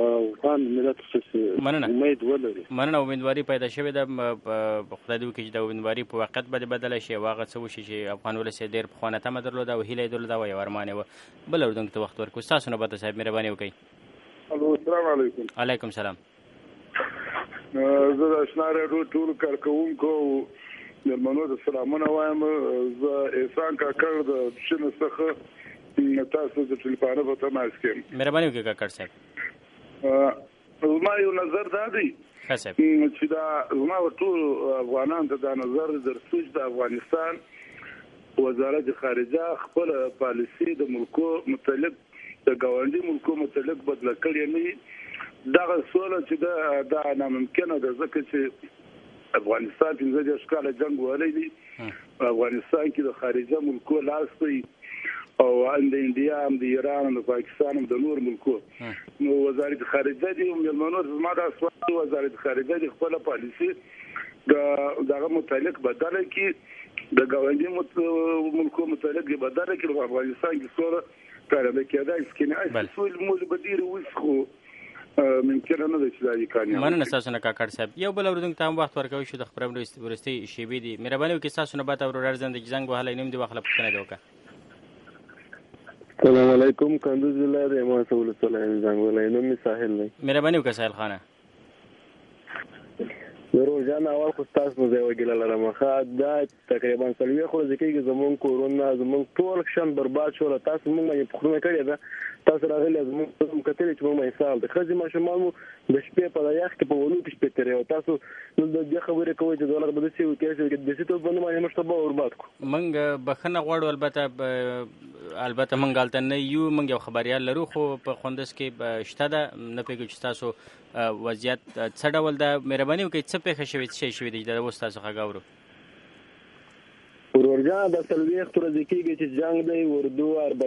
Speaker 15: مننه.
Speaker 5: امیدواري پیدا شوې ده. خدای دې وکړي چې د امیدواري په واقعیت باندې بدله شي او هغه څه وشي چې افغان ولس یې ډېر پخوانه تمه درلوده او هیله یې درلوده او یو ارمان یې و. بل اورېدونکو ته وخت ورکړو. ستاسو نه بعد صاحب مهرباني وکړئ.
Speaker 12: السلام علیکم.
Speaker 5: علیکم سلام.
Speaker 12: زه د اشنا راډیو ټولو کارکوونکو مېلمنو ته سلامونه وایم. زه احسان کاکړ د شنه څخه تاسو د ټلیفون په تماس کې.
Speaker 5: مهرباني وکړئ کاکړ صاحب.
Speaker 12: زما یو نظر دا دی چې دا زما ټول افغانان ته دا نظر درڅو چې د افغانستان وزارت خارجه خپل پالیسي د ملکو متعلق د ګاونډي ملکو متعلق بدله کړې نه. دغه سوله چې دا ناممکنه ده ځکه چې افغانستان 15 کاله جنگ وهلی دی. افغانستان کې د خارجه ملکو لاس دی او د انډیا هم د ایران هم د پاکستان هم د نور ملکو. نو وزارت خارجه دی مېلمنو زما دا سوال وزارت خارجه دی خپل پالیسي دغه متعلق بدله کړي، د ګاونډي ملکو متعلق بدله کړي. په افغانستان کې سوله کارونه کېدای شي کنه اصل مول بدیر وسخو ممکن نه ده چې دا امکان.
Speaker 5: مننه ستاسو نه کاکړ صاحب. یو بل اورېدونکو ته هم وخت ورکوي شو د خبرونو وروستۍ شیبې دي. مهرباني وکړئ ستاسو نه بعد اورور زندګي زنګ وهلی نوم دې واخله پوښتنه دې وکړه.
Speaker 15: السلام علیکم. کندوز ولایت امام صلی الله علیه زنګ وهلی نوم مې ساحل دی.
Speaker 5: مهرباني وکړه ساحل خانه.
Speaker 15: روزانه اول خو تاسو مو ځای وګیله لرم خا دا تقریبا 30 ورځې کېږي زمون کورونه زمون ټول شان برباد شو. تاسو موږ یې پخونه کړی ده. تاسو راغلی زمون کتلې چې موږ حساب د خځې ماشومان مو د شپې په یخ کې په ولو کې شپې ترې او تاسو نو د دې خبرې کوي چې دولت به څه وکړي چې د دې ته باندې باندې مشتبه ورباد کو.
Speaker 5: موږ بخنه غواړو البته موږ غلطه نه یو. موږ یو خبريال لرو خو په خوندس کې شته ده نه پیږي چې تاسو وضعیت څه ډول ده. مهرباني وکړئ څه پیښه شوې څه شوې دي دا اوس تاسو خبرو.
Speaker 15: ورورجان د 30 ورځې کېږي چې جنگ دی. اردو اربکه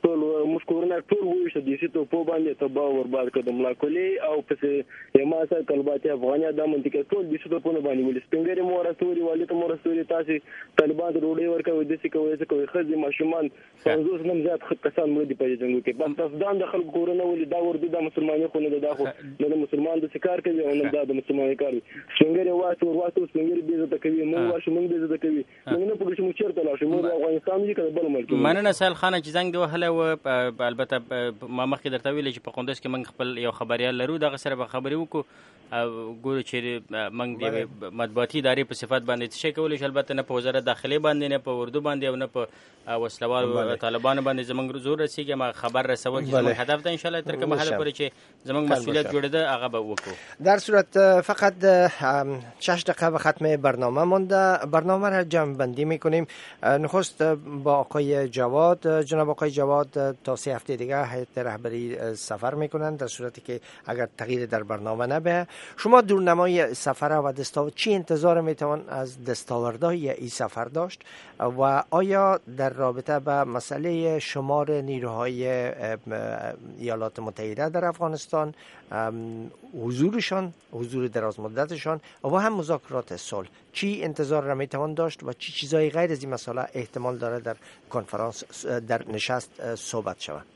Speaker 15: ټول موږ کورونه ټول وښه د سیتو په باندې تباہ برباد کړم لا کلی او پسې یما سره کلبات افغانیا د منطقه ټول د سیتو په باندې ول سپنګری مورستوري والي ته مورستوري تاسو طالبان روډي ورکوي د څه کوي څه کوي خځې ماشومان 500 نم زیات کسان مړ دي په جنګ کې بس تاسو د خلکو کورونه ولې دا ورته د مسلمانانو خو نه دا خو د مسلمان د کار کوي او نه د مسلمانانو کار سپنګری واسو سپنګری به زده کوي موږ ورشو موږ به زده کوي موږ نه پوهیږو چې چیرته لا شو موږ افغانستان کې کله بل ملک
Speaker 5: مننه سال خان چې زنګ دی وهله او البته ما مخکې درته ویل چې په قندوز کې موږ خپل یو خبريال لرو دغه سره به خبرې وکړو ګورو چې موږ د مطبوعاتي ادارې په صفت باندې څه کولی شي البته نه په وزارت داخلي باندې نه په اردو باندې او نه په وسلوال طالبانو باندې زموږ زور رسیږي ما خبر رسول چې زموږ هدف ده ان شاء الله تر کومه حاله پورې چې زموږ مسئولیت جوړه ده هغه به وکړو.
Speaker 4: در صورت فقط 6 دقیقه به ختم برنامه مونده. برنامه را جمع بندی میکنیم. نخست با آقای جواد، جناب آقای جواد تا 3 هفته دیگه هیئت رهبری سفر میکنند در صورتی که اگر تغییر در برنامه نبه. شما دورنمای سفر و دستاورد چی انتظار میتوان از دستاوردهای این سفر داشت و آیا در رابطه با مسئله شمار نیروهای ایالات متحده در افغانستان، حضورشان، حضور دراز مدتشان و هم مذاکرات صلح چی انتظار را میتوان داشت و چی چیزای غیر از این مسئله احتمال داره در کنفرانس در نشست صحبت شود؟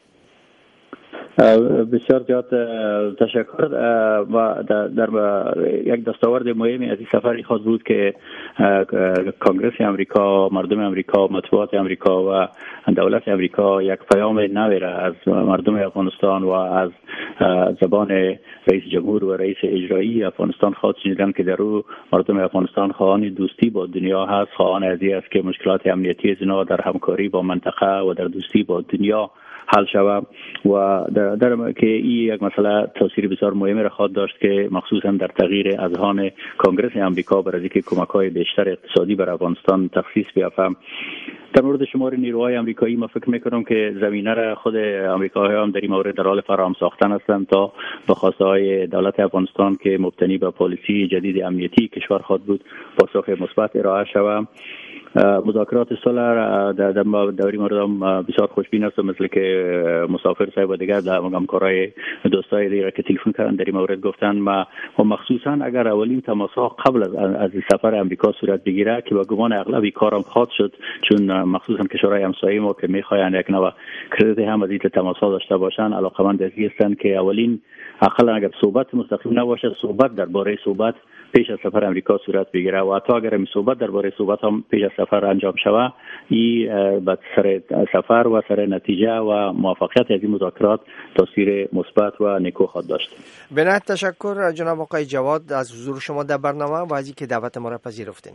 Speaker 6: بسیار زیاد تشکر. و در یک دستاورد مهمی از این سفر خواهد بود که کنگره امریکا، مردم امریکا، مطبوعات امریکا و دولت امریکا یک پیام نوی را از مردم افغانستان و از زبان رئیس جمهور و رئیس اجرایی افغانستان خواهد شنیدن که در او مردم افغانستان خواهان دوستی با دنیا هست، خواهان از این است که مشکلات امنیتی زنا در همکاری با منطقه و در دوستی با دنیا حل شود و در که این یک مسئله تاثیر بسیار مهمی را خواهد داشت که مخصوصا در تغییر اذهان کنگره امریکا برای اینکه کمک‌های بیشتر اقتصادی بر افغانستان تخصیص بیافته. در مورد شمار نیروهای آمریکایی ما فکر میکنم که زمینه را خود آمریکایی‌ها هم در این مورد در حال فراهم ساختن هستند تا به خواسته‌های دولت افغانستان که مبتنی بر پالیسی جدید امنیتی کشور خواهد بود پاسخ مثبت ارائه شود. مذاکرات صلح در دوری مردم بسیار خوشبین است، مثل که مسافر صاحب و دیگر در همکارای دوستای دیگر که تلفن کردن در این مورد گفتن و مخصوصا اگر اولین تماس‌ها قبل از سفر امریکا صورت بگیره که با گمان اغلب کارم خواهد شد، چون مخصوصا کشورهای همسایه ما که میخواین یک نوع کردیت هم از این تماس‌ها داشته باشن علاقمند هستند که اولین اقلا اگر صحبت مستقیم نباشه صحبت درباره صحبت پیش از سفر امریکا صورت بگیره و حتی اگر این صحبت درباره صحبت هم پیش از سفر انجام شود، این به سر سفر و سر نتیجه و موفقیت از این مذاکرات تاثیر مثبت و نیکو خواهد داشت.
Speaker 4: به نهایت تشکر جناب آقای جواد از حضور شما در برنامه و از اینکه دعوت ما را پذیرفتین.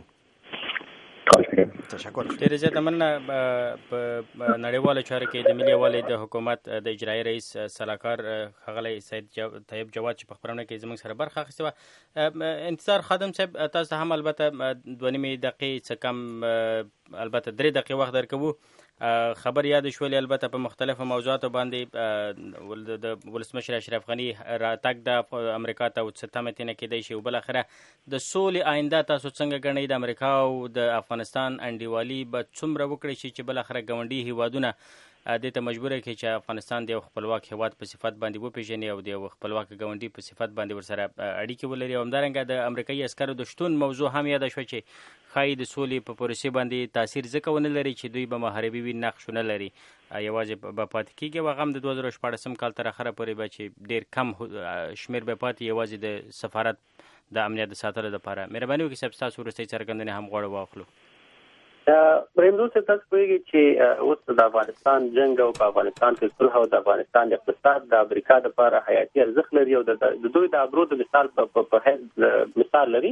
Speaker 5: تشکر. ډېر زیات مننه. په نړیواله چارو کې د ملي یووالي د حکومت د اجرایي رئیس سلاکار ښاغلی سید طیب جواد چې په خبرونه کې زموږ سره برخه اخیستې وه. انتظار خادم صاحب تاسو هم البته 2.5 دقیقې څه کم البته 3 دقیقې وخت درکوو. خبر یاد شولې البته په مختلفو موضوعاتو باندې د ولسمشر اشرف غني راتګ د امریکا ته څه تمه تینه کېدی شي او بل اخره د سولې آینده تاسو څنګه ګڼئ؟ د امریکا او د افغانستان انډیوالي به څومره وکړي شي چې بل اخره ګاونډي هیوادونه دې ته مجبوره کړي چې افغانستان د یو خپلواک هیواد په صفت باندې وپېژني او د یو خپلواک ګاونډي په صفت باندې ورسره اړیکې ولري. او همدارنګه د امریکایي عسکرو د شتون موضوع هم یاده شوه چې ښایي د سولې په پروسې باندې تاثیر ځکه ونه لري چې دوی به محاربي وي، نقش ونه لري، یوازې به پاتې کېږي. او هغه هم د 2014 کال تر اخره پورې به چې ډېر کم شمېر به پاتې یوازې د سفارت د امنیت د ساتلو لپاره. مهرباني وکړئ صاحب ستاسو وروستۍ څرګندونې هم غواړو واخلو.
Speaker 7: برېمدو صاحب تاسو پوهېږئ چې اوس د افغانستان جنګ او په افغانستان کې صلح او د افغانستان اقتصاد د امریکا لپاره حیاتي ارزښت لري او د دوی د ابرو د مثال په حیث مثال لري.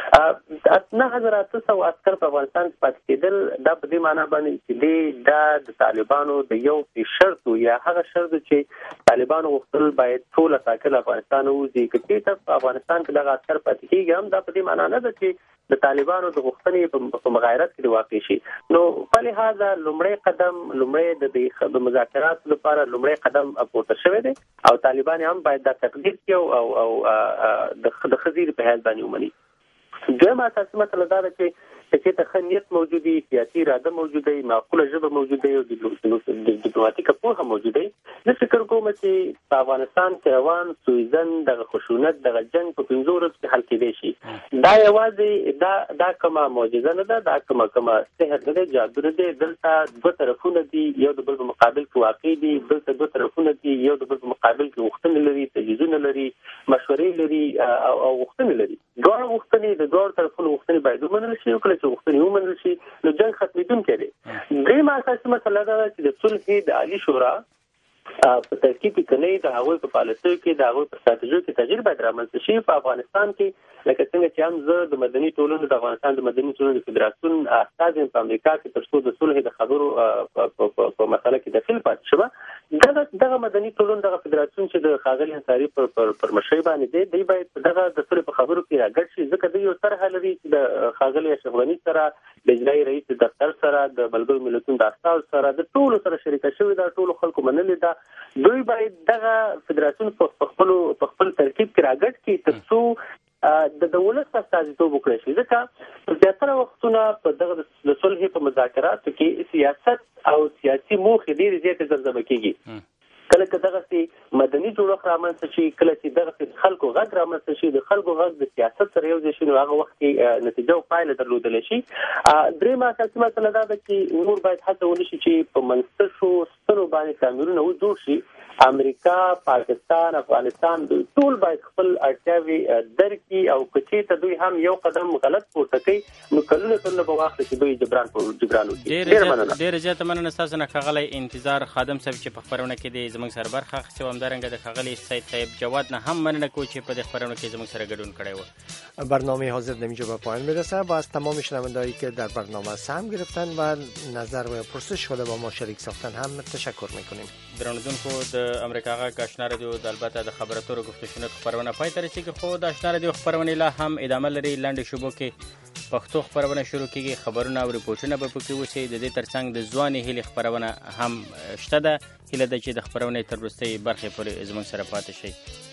Speaker 7: 9800 عسکر په افغانستان کې پاتې کېدل دا په دې معنی باندې چې دا د طالبانو د یو شرط یا هغه شرط چې طالبانو غوښتل باید ټول ساکل افغانستان وځي. که چېرته په افغانستان کې دغه عسکر پاتې کېږي هم دا په دې معنی نه ده چې د طالبانو د غوښتنې په مغایرت کې واقع شي. نو په لحاظه لومړی قدم لومړی د مذاکراتو لپاره لومړی قدم پورته شوی دی او طالبان هم باید دا تقدیر کړي او د خزیر په حال باندې ومني. دویمه اساسي مسله دا ده چې چې ته خنیت موجودي، سیاسي اراده موجوده، معقوله ژبه موجوده او ډیپلوماټیکه پوهه موجوده. زه فکر کوم چې په افغانستان کې روان سویزن دغه خشونت دغه جنگ په 15 ورځو کې حل کېدی شي. دا یوازې دا کومه معجزه نه ده، دا کومه سحر نه ده، جادو نه ده. دلته دوه طرفونه دي، یو د بل په مقابل کې واقع دي، دلته دوه طرفونه دي، یو د بل په مقابل کې غوښتنې لري، تجهیزونه لري، مشورې لري او غوښتنې لري. دواړه غوښتنې د دواړو طرفونو غوښتنې باید ومنل شي، او کله چې غوښتنې ومنل شي نو جنګ ختمېدونکی دی. درېیمه اساسي مسله دا ده چې د صلح د عالي شورا په ترکیب کې کني د هغوی په پالیسیو کې د هغوی په ستراتیژیو کې تغییر باید رامنځته شي. په افغانستان کې لکه څنګه چې هم زه د مدني ټولنو د افغانستان د مدني ټولنو د فدراسیون استازی په امریکا کې تر څو د صلح د خبرو په مسله کې دخیل پاتې شوه، دغه مدني ټولنو دغه فدراسیون چې د ښاغلي انصاري پر مشرۍ باندې دی باید دغه د صلح په خبرو کې راګډ شي، ځکه دوی یو طرحه لري چې د ښاغلي اشرف غني سره، د اجرایي رئیس دفتر سره، د ملګرو ملتونو د استازو سره، د ټولو سره شریکه شوې ده، ټولو خلکو منلې ده. دوی باید دغه فدراسیون په خپل ترکیب کې راګډ کړي تر څو د ولس استازیتوب وکړي شي، ځکه زیاتره وختونه په دغه د صلح په مذاکراتو کې سیاست او سیاسي موخې ډېرې زیاتې زمزمه کېږي. کله چې دغه مدني جوړښت رامنځته شي، کله چې دغه خلکو غږ رامنځته شي، د خلکو غږ د سیاست سره یو ځای شي، نو هغه وخت کې نتیجه او پایله درلودلی شي. درېیمه اساسي مسله دا ده چې نور باید هڅه ونه شي چې په منسټشو ستنو باندې تعمیرونه وجوړ شي. امریکا، پاکستان، افغانستان ټول باید خپل اړتیاوې درک کړي، او که چېرته دوی هم یو قدم غلط پورته کوي نو کلونه به واخلي چې دوی جبران وکړي.
Speaker 5: ډېره زیاته مننه ستاسو نه ښاغلی انتظار خادم صاحب چې په خپرونه کې د زموږ سره برخه اخیستې وه. همدارنګه د ښاغلي سید صاحب جواد نه هم مننه کوو چې په دې خپرونه کې زموږ سره ګډون کړی و.
Speaker 4: برنامه حاضر نمی‌جا به پایان میرسه. با از تمام شنوندهایی که در برنامه سهم گرفتن و نظر و پرسش خود با ما شریک ساختن هم تشکر میکنیم.
Speaker 5: درنوونکو د امریکا غږ آشنا رادیو د البته د خبر اترو گفت و شنود خبرونه پای ته رسیږي، خو د آشنا رادیو خبرونه لا هم ادامه لري. لنډ شوبو کې پښتو خبرونه شروع کیږي، خبرونه او ریپورتونه به پکې وشي. د دې ترڅنګ د ځواني هیلې خبرونه هم شته ده. هیله ده چې د خبرونه تر وروستۍ برخې پورې زموږ سره پاتې شئ.